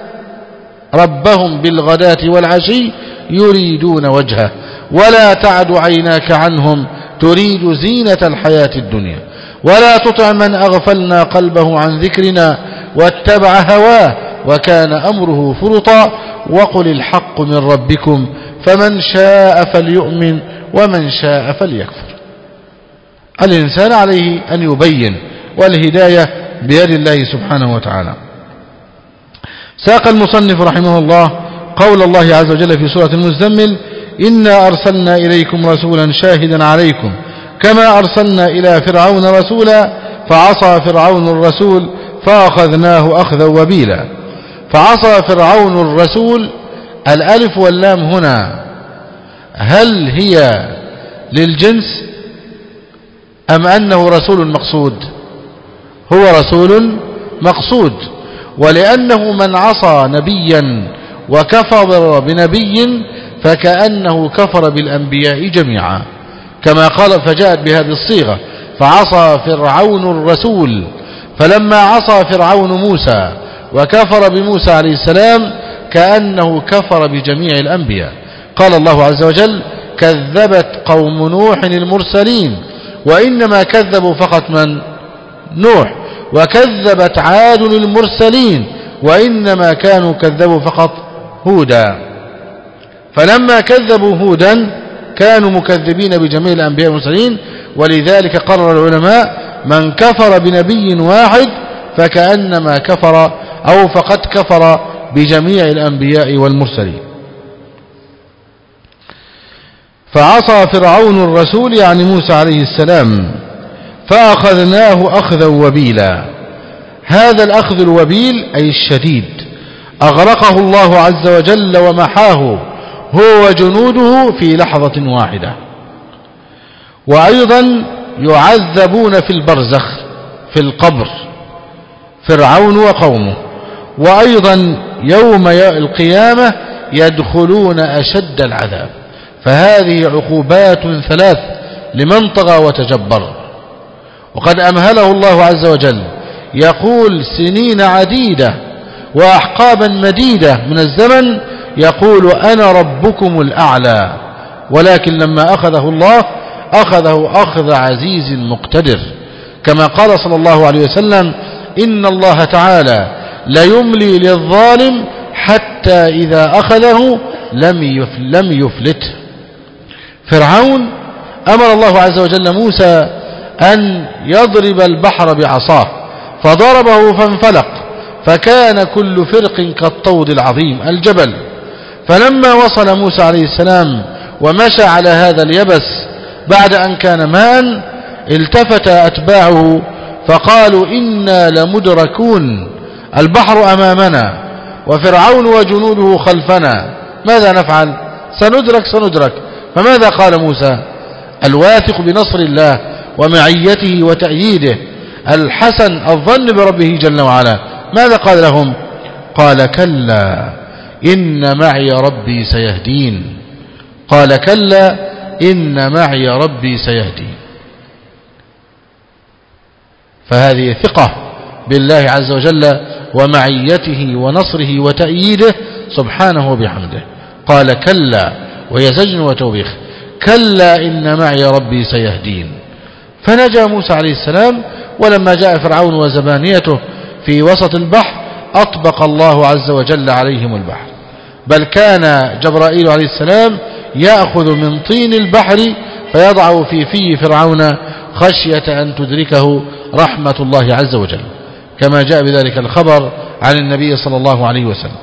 ربهم بالغداة والعشي يريدون وجهه ولا تعد عيناك عنهم تريد زينة الحياة الدنيا ولا تطع من أغفلنا قلبه عن ذكرنا واتبع هواه وكان أمره فرطا وقل الحق من ربكم فمن شاء فليؤمن ومن شاء فليكفر. الإنسان عليه أن يبين، والهداية بيد الله سبحانه وتعالى. ساق المصنف رحمه الله قول الله عز وجل في سورة المزمل إنا أرسلنا إليكم رسولا شاهدا عليكم كما أرسلنا إلى فرعون رسولا فعصى فرعون الرسول فأخذناه أخذا وبيلا. فعصى فرعون الرسول، الألف واللام هنا هل هي للجنس أم أنه رسول مقصود؟ هو رسول مقصود، ولأنه من عصى نبيا وكفر بنبي فكأنه كفر بالأنبياء جميعا، كما قال فجاءت بهذه الصيغة فعصى فرعون الرسول. فلما عصى فرعون موسى وكفر بموسى عليه السلام كأنه كفر بجميع الأنبياء. قال الله عز وجل كذبت قوم نوح المرسلين، وإنما كذبوا فقط من؟ نوح. وكذبت عاد المرسلين وإنما كانوا كذبوا فقط هودا. فلما كذبوا هودا كانوا مكذبين بجميع الأنبياء والمرسلين، ولذلك قرر العلماء من كفر بنبي واحد فكأنما كفر أو فقد كفر بجميع الأنبياء والمرسلين. فعصى فرعون الرسول يعني موسى عليه السلام فأخذناه أخذا وبيلا. هذا الأخذ الوبيل أي الشديد أغرقه الله عز وجل ومحاه هو وجنوده في لحظة واحدة. وأيضا يعذبون في البرزخ في القبر فرعون وقومه، وأيضا يوم القيامة يدخلون أشد العذاب. فهذه عقوبات ثلاث لمن طغى وتجبر. وقد أمهله الله عز وجل يقول سنين عديدة وأحقابا مديدة من الزمن يقول أنا ربكم الأعلى، ولكن لما أخذه الله أخذه أخذ عزيز مقتدر، كما قال صلى الله عليه وسلم إن الله تعالى ليملي للظالم حتى إذا أخذه لم يفلته. فرعون أمر الله عز وجل موسى أن يضرب البحر بعصاه فضربه فانفلق فكان كل فرق كالطود العظيم الجبل. فلما وصل موسى عليه السلام ومشى على هذا اليبس بعد أن كان ماء التفت أتباعه فقالوا إنا لمدركون، البحر أمامنا وفرعون وجنوده خلفنا، ماذا نفعل؟ سندرك سندرك. فماذا قال موسى الواثق بنصر الله ومعيته وتأييده الحسن الظن بربه جل وعلا؟ ماذا قال لهم؟ قال كلا إن معي ربي سيهدين قال كلا إن معي ربي سيهدين. فهذه ثقة بالله عز وجل ومعيته ونصره وتأييده سبحانه وبحمده. قال كلا وهي سجن وتوبيخ، كلا إن معي ربي سيهدين. فنجا موسى عليه السلام، ولما جاء فرعون وزبانيته في وسط البحر أطبق الله عز وجل عليهم البحر، بل كان جبرائيل عليه السلام يأخذ من طين البحر فيضعه في في فرعون خشية أن تدركه رحمة الله عز وجل، كما جاء بذلك الخبر عن النبي صلى الله عليه وسلم.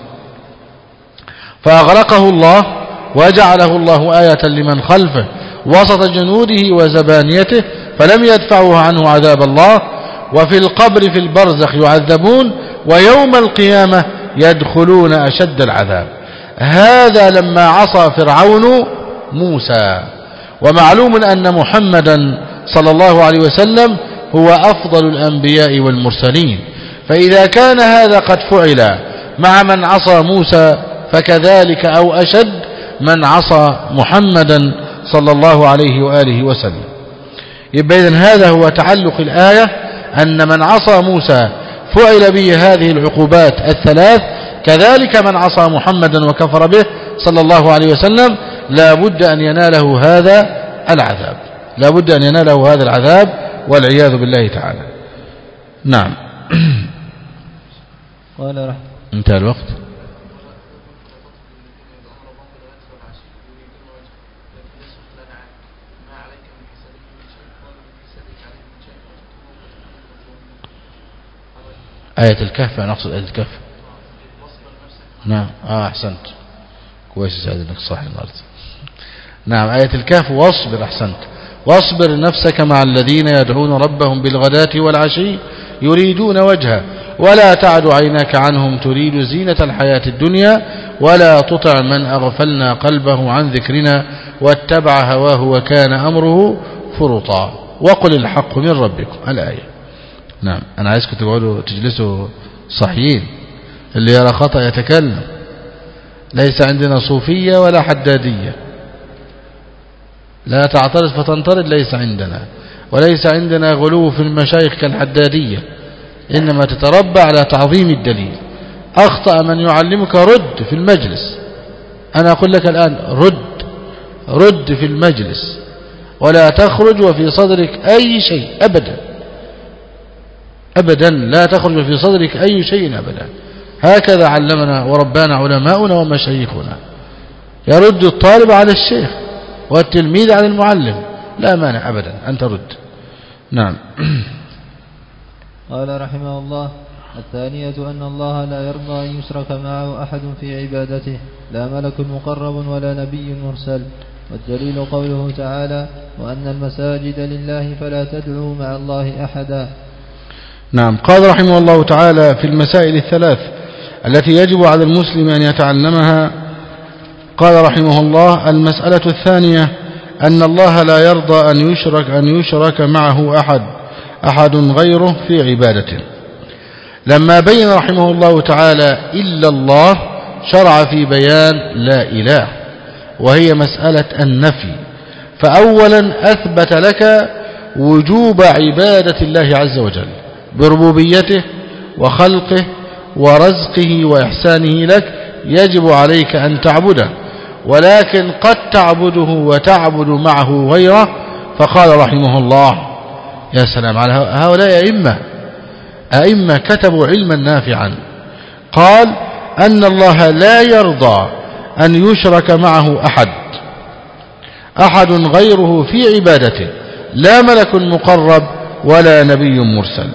فأغرقه الله وجعله الله آية لمن خلفه وسط جنوده وزبانيته، فلم يدفعه عنه عذاب الله. وفي القبر في البرزخ يعذبون، ويوم القيامة يدخلون أشد العذاب. هذا لما عصى فرعون موسى. ومعلوم أن محمدا صلى الله عليه وسلم هو أفضل الأنبياء والمرسلين، فإذا كان هذا قد فعل مع من عصى موسى فكذلك أو أشد من عصى محمدا صلى الله عليه وآله وسلم. يبقى إذن هذا هو تعلق الآية، أن من عصى موسى فعل به هذه العقوبات الثلاث، كذلك من عصى محمدا وكفر به صلى الله عليه وسلم لا بد أن يناله هذا العذاب، لا بد أن يناله هذا العذاب والعياذ بالله تعالى. نعم. قال انتهى الوقت. آية الكهف، أنا أقصد آية الكهف. نعم آه أحسنت، كويس سعيد إنك صح النهارده. نعم آية الكهف واصبر، أحسنت، واصبر نفسك مع الذين يدعون ربهم بالغداة والعشي يريدون وجهه ولا تعد عيناك عنهم تريد زينة الحياة الدنيا ولا تطع من أغفلنا قلبه عن ذكرنا واتبع هواه وكان أمره فرطا وقل الحق من ربكم. الآية. نعم أنا عايزكم تقعدوا تجلسوا صحيين، اللي يرى خطأ يتكلم. ليس عندنا صوفية ولا حدادية، لا تعترض فتنطرد، ليس عندنا، وليس عندنا غلو في المشايخ كالحدادية، إنما تتربى على تعظيم الدليل. أخطأ من يعلمك رد في المجلس، أنا أقول لك الآن رد رد في المجلس، ولا تخرج وفي صدرك أي شيء أبدا أبدا، لا تخرج في صدرك أي شيء أبدا. هكذا علمنا وربانا علماؤنا ومشايخنا، يرد الطالب على الشيخ والتلميذ على المعلم، لا مانع أبدا أن ترد. نعم. قال رحمه الله: الثانية أن الله لا يرضى أن يشرك معه أحد في عبادته، لا ملك مقرب ولا نبي مرسل. والدليل قوله تعالى: وأن المساجد لله فلا تدعوا مع الله أحدا. نعم. قال رحمه الله تعالى في المسائل الثلاث التي يجب على المسلم أن يتعلمها، قال رحمه الله: المسألة الثانية أن الله لا يرضى أن يشرك أن يشرك معه أحد أحد غيره في عبادته. لما بين رحمه الله تعالى إلا الله شرع في بيان لا إله، وهي مسألة النفي. فأولا أثبت لك وجوب عبادة الله عز وجل بربوبيته وخلقه ورزقه وإحسانه لك، يجب عليك أن تعبده، ولكن قد تعبده وتعبد معه غيره. فقال رحمه الله: يا سلام على هؤلاء أئمة أئمة كتبوا علما نافعا. قال: أن الله لا يرضى أن يشرك معه أحد أحد غيره في عبادته، لا ملك مقرب ولا نبي مرسل.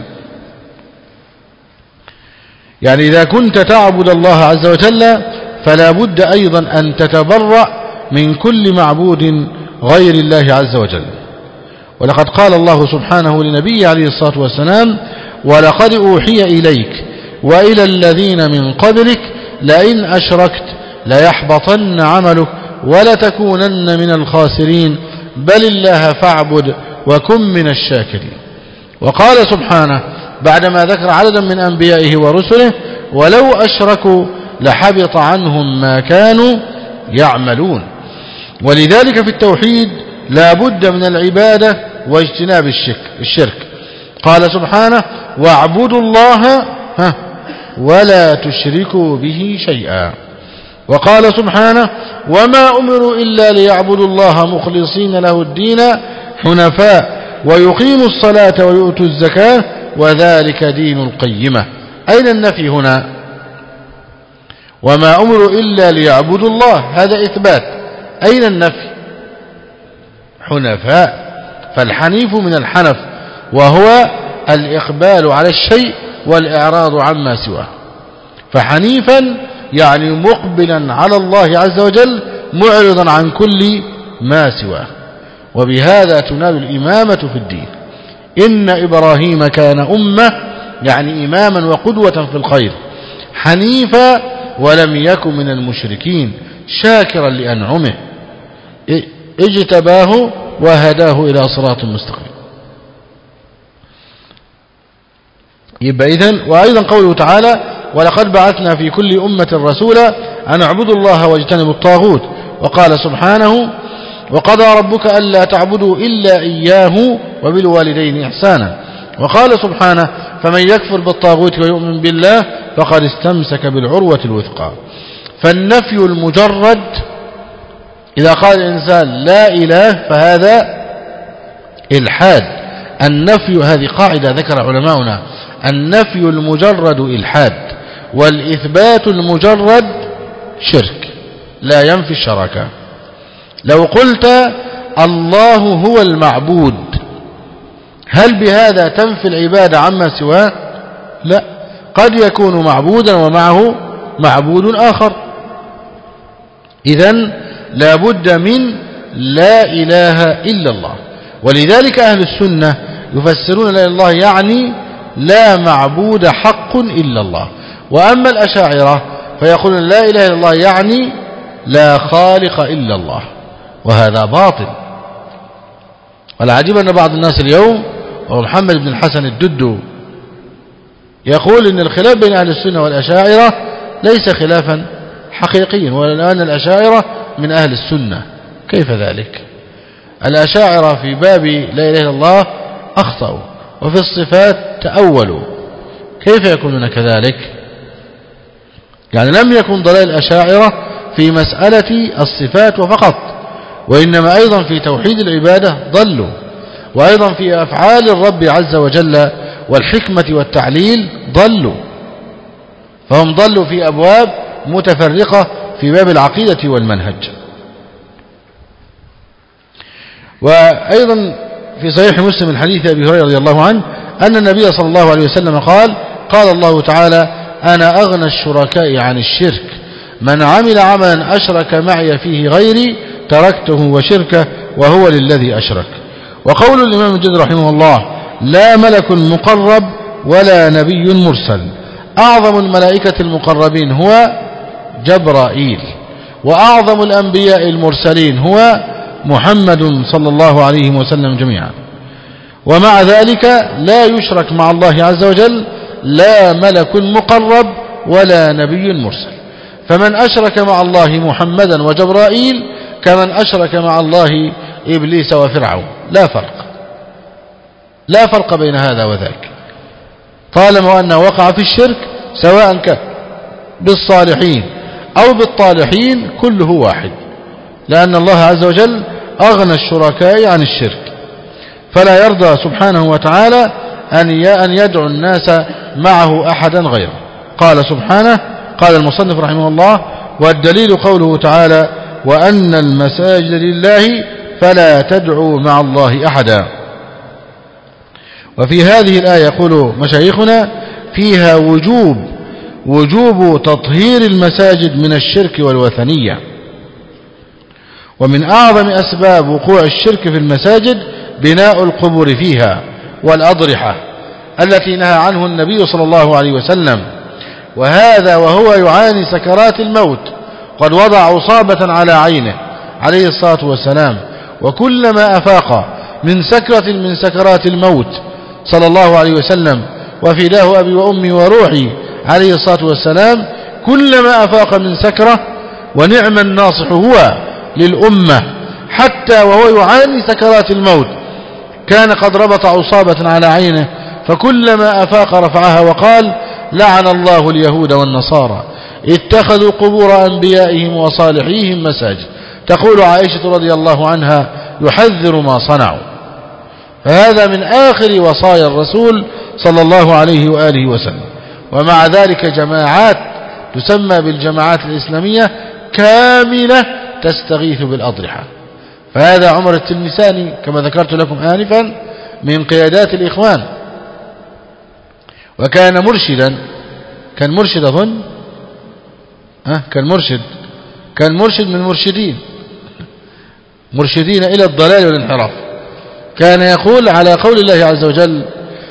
يعني إذا كنت تعبد الله عز وجل فلا بد أيضا أن تتبرأ من كل معبود غير الله عز وجل. ولقد قال الله سبحانه لنبيه عليه الصلاة والسلام: ولقد أوحي إليك وإلى الذين من قبلك لئن أشركت ليحبطن عملك ولتكونن من الخاسرين بل الله فاعبد وكن من الشاكرين. وقال سبحانه بعدما ذكر عددا من أنبيائه ورسله: ولو أشركوا لحبط عنهم ما كانوا يعملون. ولذلك في التوحيد لا بد من العبادة واجتناب الشرك. قال سبحانه واعبدوا الله ولا تشركوا به شيئا. وقال سبحانه وما أمروا إلا ليعبدوا الله مخلصين له الدين حنفاء ويقيموا الصلاة ويؤتوا الزكاة وذلك دين القيمة. أين النفي هنا؟ وما أمروا إلا ليعبدوا الله، هذا إثبات. أين النفي؟ حنفاء. فالحنيف من الحنف وهو الإقبال على الشيء والإعراض عما سواه. فحنيفا يعني مقبلا على الله عز وجل معرضا عن كل ما سواه. وبهذا تنال الإمامة في الدين. إن إبراهيم كان أمة يعني إماما وقدوة في الخير، حنيفا ولم يكن من المشركين، شاكرا لأنعمه، اجتباه وهداه إلى صراط مستقيم. يبقى إذن وأيضا قوله تعالى ولقد بعثنا في كل أمة رسولا أن اعبدوا الله واجتنبوا الطاغوت. وقال سبحانه وقضى ربك ألا تعبدوا إلا إياه وبالوالدين إحسانا. وقال سبحانه فمن يكفر بالطاغوت ويؤمن بالله فقد استمسك بالعروة الوثقى. فالنفي المجرد إذا قال الإنسان لا إله فهذا إلحاد. النفي هذه قاعدة ذكر علماؤنا، النفي المجرد إلحاد والإثبات المجرد شرك لا ينفي الشركة. لو قلت الله هو المعبود هل بهذا تنفي العبادة عما سواه؟ لا، قد يكون معبودا ومعه معبود آخر. إذن لا بد من لا إله إلا الله. ولذلك أهل السنة يفسرون لا إله إلا الله يعني لا معبود حق إلا الله. وأما الأشاعرة فيقولون لا إله إلا الله يعني لا خالق إلا الله، وهذا باطل. والعجيب أن بعض الناس اليوم ومحمد بن الحسن الددو يقول إن الخلاف بين أهل السنة والأشاعرة ليس خلافا حقيقيا، وأن الأشاعرة من أهل السنة. كيف ذلك؟ الأشاعرة في باب لا إله إلا الله أخطأوا، وفي الصفات تأولوا. كيف يكونون كذلك؟ يعني لم يكن ضلال الأشاعرة في مسألة الصفات وفقط، وإنما أيضا في توحيد العبادة ضلوا، وأيضا في أفعال الرب عز وجل والحكمة والتعليل ضلوا. فهم ضلوا في أبواب متفرقة في باب العقيدة والمنهج. وأيضا في صحيح مسلم الحديث أبي هريرة رضي الله عنه أن النبي صلى الله عليه وسلم قال قال الله تعالى أنا أغنى الشركاء عن الشرك من عمل عملا أشرك معي فيه غيري تركته وشركه وهو للذي أشرك. وقول الإمام الجد رحمه الله لا ملك مقرب ولا نبي مرسل. أعظم الملائكة المقربين هو جبرائيل، وأعظم الأنبياء المرسلين هو محمد صلى الله عليه وسلم جميعا. ومع ذلك لا يشرك مع الله عز وجل لا ملك مقرب ولا نبي مرسل. فمن أشرك مع الله محمدا وجبرائيل كمن أشرك مع الله إبليس وفرعون، لا فرق لا فرق بين هذا وذاك، طالما أنه وقع في الشرك سواء كان بالصالحين أو بالطالحين كله واحد، لأن الله عز وجل أغنى الشركاء عن الشرك. فلا يرضى سبحانه وتعالى أن يدعو الناس معه أحدا غيره. قال سبحانه قال المصنف رحمه الله والدليل قوله تعالى وأن المساجد لله فلا تدعوا مع الله أحدا. وفي هذه الآية يقول مشايخنا فيها وجوب وجوب تطهير المساجد من الشرك والوثنية. ومن أعظم أسباب وقوع الشرك في المساجد بناء القبور فيها والأضرحة التي نهى عنه النبي صلى الله عليه وسلم، وهذا وهو يعاني سكرات الموت قد وضع عصابة على عينه عليه الصلاة والسلام، وكلما أفاق من سكرة من سكرات الموت صلى الله عليه وسلم وفداه أبي وأمي وروحي عليه الصلاة والسلام كلما أفاق من سكرة، ونعم الناصح هو للأمة حتى وهو يعاني سكرات الموت، كان قد ربط عصابة على عينه، فكلما أفاق رفعها وقال: لعن الله اليهود والنصارى اتخذوا قبور أنبيائهم وصالحيهم مساجد. تقول عائشة رضي الله عنها: يحذر ما صنعوا. فهذا من آخر وصايا الرسول صلى الله عليه وآله وسلم. ومع ذلك جماعات تسمى بالجماعات الإسلامية كاملة تستغيث بالأضرحة. فهذا عمر التلمساني كما ذكرت لكم آنفا من قيادات الإخوان، وكان مرشدا، كان مرشد أظن أه كان مرشد كان مرشد من مرشدين مرشدين إلى الضلال والانحراف. كان يقول على قول الله عز وجل: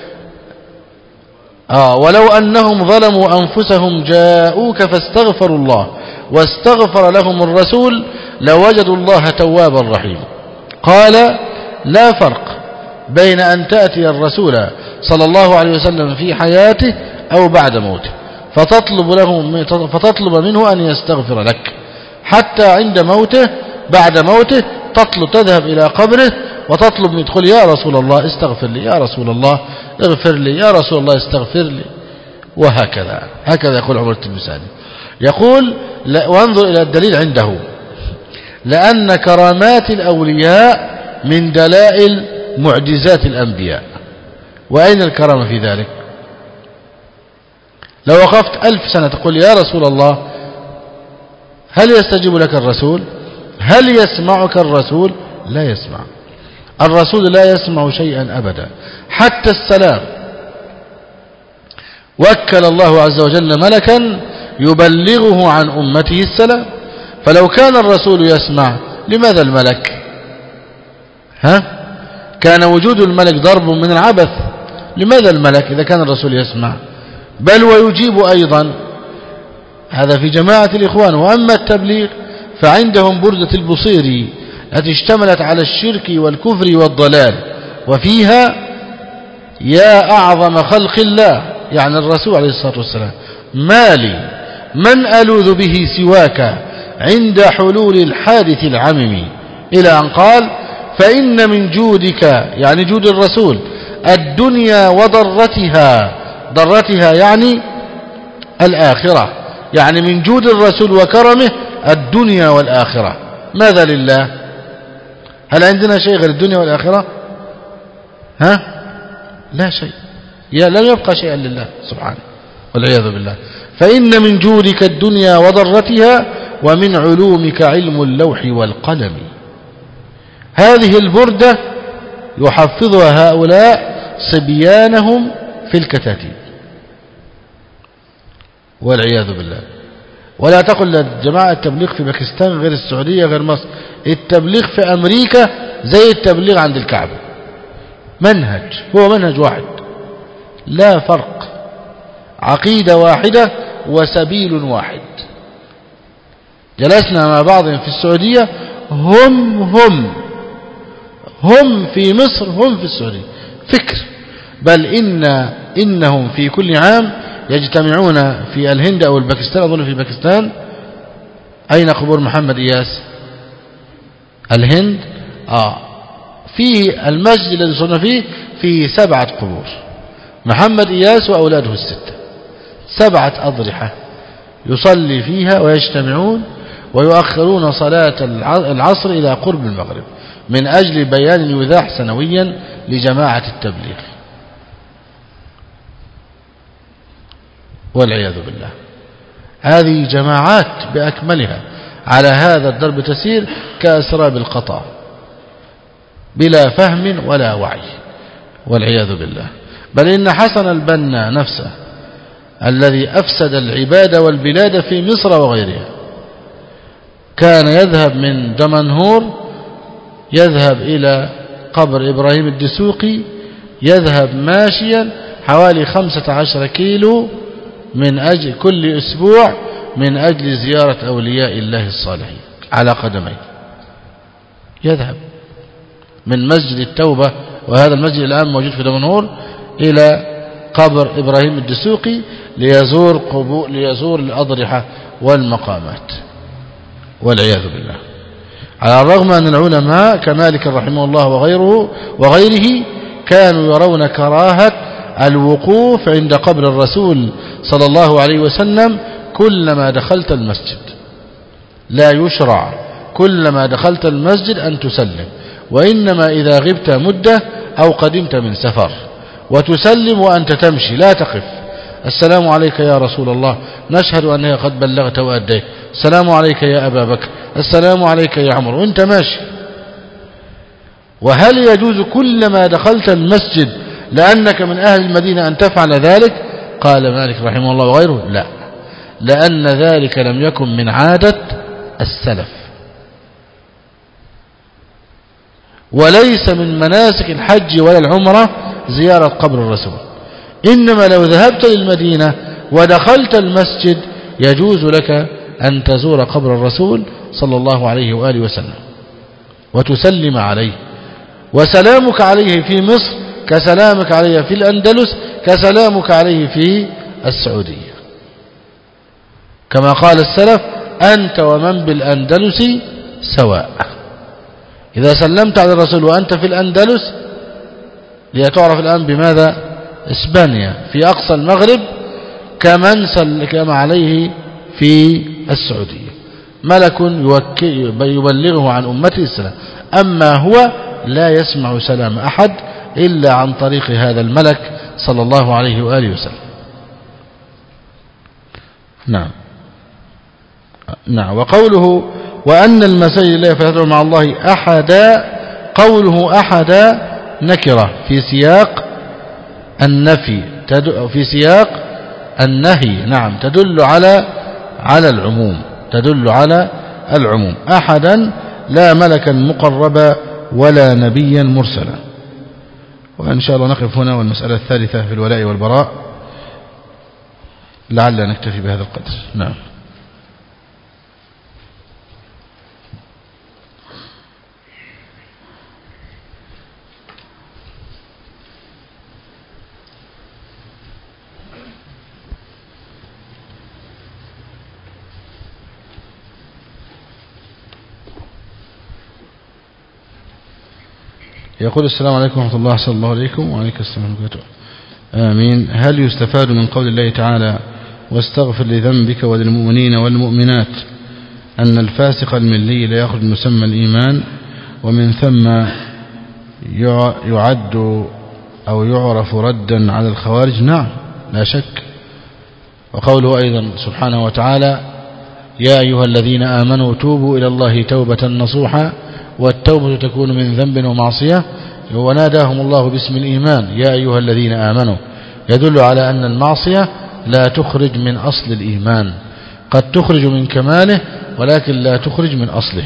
آه ولو أنهم ظلموا أنفسهم جاءوك فاستغفروا الله واستغفر لهم الرسول لوجدوا الله توابا رحيما. قال: لا فرق بين أن تأتي الرسول صلى الله عليه وسلم في حياته أو بعد موته فتطلب, له فتطلب منه أن يستغفر لك، حتى عند موته بعد موته تطلب تذهب إلى قبره وتطلب من تقول: يا رسول الله استغفر لي، يا رسول الله اغفر لي، يا رسول الله استغفر لي، وهكذا. هكذا يقول عمر التلمساني. يقول: وانظر إلى الدليل عنده، لأن كرامات الأولياء من دلائل معجزات الأنبياء. وأين الكرامة في ذلك؟ لو وقفت ألف سنة تقول: يا رسول الله هل يستجيب لك الرسول؟ هل يسمعك الرسول؟ لا يسمع. الرسول لا يسمع شيئا أبدا، حتى السلام. وكل الله عز وجل ملكا يبلغه عن أمته السلام. فلو كان الرسول يسمع لماذا الملك؟ ها؟ كان وجود الملك ضرب من العبث. لماذا الملك إذا كان الرسول يسمع؟ بل ويجيب أيضا. هذا في جماعة الإخوان. وأما التبليغ فعندهم بردة البصيري التي اشتملت على الشرك والكفر والضلال، وفيها: يا أعظم خلق الله، يعني الرسول عليه الصلاة والسلام، ما لي من ألوذ به سواك عند حلول الحادث العمم، إلى أن قال: فإن من جودك، يعني جود الرسول، الدنيا وضرتها، ضرتها يعني الآخرة، يعني من جود الرسول وكرمه الدنيا والآخرة. ماذا لله؟ هل عندنا شيء غير الدنيا والآخرة؟ ها؟ لا شيء، يا لم يبقى شيئا لله سبحانه والعياذ بالله. فإن من جودك الدنيا وضرتها ومن علومك علم اللوح والقلم. هذه البردة يحفظها هؤلاء صبيانهم في الكتاتيب والعياذ بالله. ولا تقل لجماعة التبليغ في باكستان غير السعودية غير مصر. التبليغ في أمريكا زي التبليغ عند الكعبة، منهج، هو منهج واحد، لا فرق، عقيدة واحدة وسبيل واحد. جلسنا مع بعضهم في السعودية، هم هم هم في مصر، هم في السعودية، فكر. بل إن إنهم في كل عام يجتمعون في الهند أو الباكستان، أظن في باكستان. أين قبور محمد إياس؟ الهند. آه في المسجد الذي صلنا فيه فيه سبعة قبور، محمد إياس وأولاده الستة، سبعة أضرحة يصلي فيها ويجتمعون ويؤخرون صلاة العصر إلى قرب المغرب من أجل بيان يذاع سنويا لجماعة التبليغ والعياذ بالله. هذه جماعات بأكملها على هذا الدرب تسير كأسراب القطار بلا فهم ولا وعي والعياذ بالله. بل إن حسن البنا نفسه الذي أفسد العباد والبلاد في مصر وغيرها كان يذهب من دمنهور، يذهب إلى قبر إبراهيم الدسوقي، يذهب ماشيا حوالي خمسة عشر كيلو من أجل كل أسبوع من أجل زيارة أولياء الله الصالحين على قدميه. يذهب من مسجد التوبة، وهذا المسجد الآن موجود في دمنهور، إلى قبر إبراهيم الدسوقي ليزور قبور ليزور الأضرحة والمقامات والعياذ بالله. على الرغم أن العلماء كمالك رحمه الله وغيره وغيره كانوا يرون كراهة الوقوف عند قبر الرسول صلى الله عليه وسلم كلما دخلت المسجد. لا يشرع كلما دخلت المسجد أن تسلم، وإنما إذا غبت مدة أو قدمت من سفر وتسلم وأنت تمشي، لا تقف. السلام عليك يا رسول الله، نشهد أنك قد بلغت وأديت. السلام عليك يا أبا بكر، السلام عليك يا عمر، وأنت ماشي. وهل يجوز كلما دخلت المسجد لأنك من أهل المدينة أن تفعل ذلك؟ قال مالك رحمه الله وغيره لا، لأن ذلك لم يكن من عادة السلف، وليس من مناسك الحج ولا العمرة زيارة قبر الرسول. إنما لو ذهبت للمدينة ودخلت المسجد يجوز لك أن تزور قبر الرسول صلى الله عليه وآله وسلم وتسلم عليه، وسلامك عليه في مصر كسلامك عليه في الأندلس كسلامك عليه في السعودية، كما قال السلف: أنت ومن بالأندلس سواء. إذا سلمت على الرسول وأنت في الأندلس، ليتعرف الآن بماذا؟ إسبانيا في أقصى المغرب، كمن سلم عليه في السعودية، ملك يبلغه عن أمته السلام. أما هو لا يسمع سلام أحد إلا عن طريق هذا الملك صلى الله عليه وآله وسلم. نعم نعم. وقوله وأن المساجد لا يدعو مع الله أحدا، قوله أحدا نكرة في سياق النفي، في سياق النهي. نعم، تدل على على العموم، تدل على العموم. أحدا لا ملكا مقربا ولا نبيا مرسلا. وإن شاء الله نقف هنا، والمسألة الثالثة في الولاء والبراء لعل نكتفي بهذا القدر. نعم. يقول: السلام عليكم ورحمة الله، صلى الله عليكم وعليكم السلام ورحمة الله. آمين. هل يستفاد من قول الله تعالى: واستغفر لذنبك وللمؤمنين والمؤمنات، أن الفاسق الملي لا يخرج مسمى الإيمان، ومن ثم يعد أو يعرف ردا على الخوارج؟ نعم، لا شك. وقوله أيضا سبحانه وتعالى: يا أيها الذين آمنوا توبوا إلى الله توبة نصوحا، والتوبة تكون من ذنب ومعصية، وناداهم الله باسم الإيمان يا أيها الذين آمنوا، يدل على أن المعصية لا تخرج من أصل الإيمان، قد تخرج من كماله ولكن لا تخرج من أصله.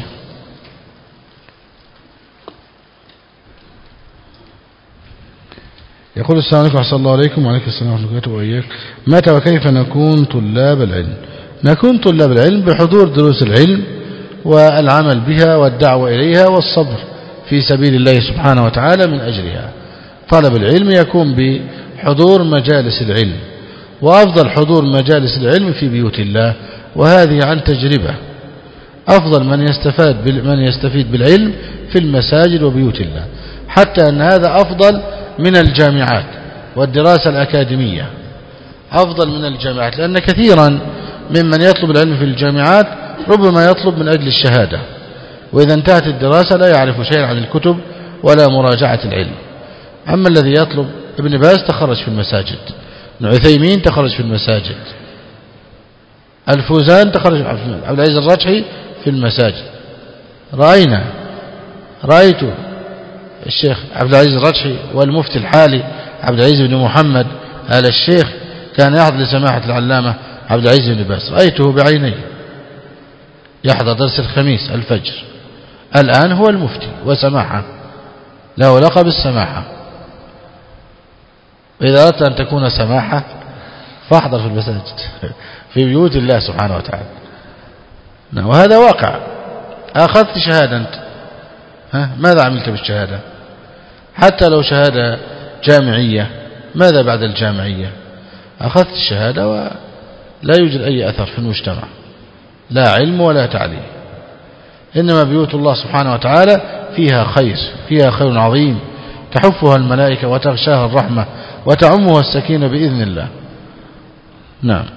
يقول: السلام عليكم ورحمة الله عليكم وعليكم السلام ورحمة الله وإياك، متى وكيف نكون طلاب العلم؟ نكون طلاب العلم بحضور دروس العلم والعمل بها والدعوة إليها والصبر في سبيل الله سبحانه وتعالى من أجلها. طلب العلم يكون بحضور مجالس العلم، وأفضل حضور مجالس العلم في بيوت الله، وهذه عن تجربة. أفضل من يستفاد من يستفيد بالعلم في المساجد وبيوت الله، حتى أن هذا أفضل من الجامعات والدراسة الأكاديمية، أفضل من الجامعات، لأن كثيرا ممن يطلب العلم في الجامعات ربما يطلب من أجل الشهادة، وإذا انتهت الدراسة لا يعرف شيئا عن الكتب ولا مراجعة العلم. أما الذي يطلب، ابن باز تخرج في المساجد، ابن عثيمين تخرج في المساجد، الفوزان تخرج، عبد العزيز الرجحي في المساجد. رأينا رأيت الشيخ عبد العزيز الرجحي والمفتي الحالي عبد العزيز بن محمد آل الشيخ كان يحضر لسماحة العلامة عبد العزيز بن باز، رأيته بعيني يحضر درس الخميس الفجر. الآن هو المفتي وسماحة، له لقب السماحة. وإذا أردت أن تكون سماحة فاحضر في المساجد في بيوت الله سبحانه وتعالى. وهذا واقع. أخذت شهادة أنت، ها ماذا عملت بالشهادة؟ حتى لو شهادة جامعية، ماذا بعد الجامعية؟ أخذت الشهادة ولا يوجد أي أثر في المجتمع، لا علم ولا تعليم. إنما بيوت الله سبحانه وتعالى فيها خير، فيها خير عظيم تحفها الملائكة وتغشاها الرحمة وتعمها السكينة بإذن الله. نعم.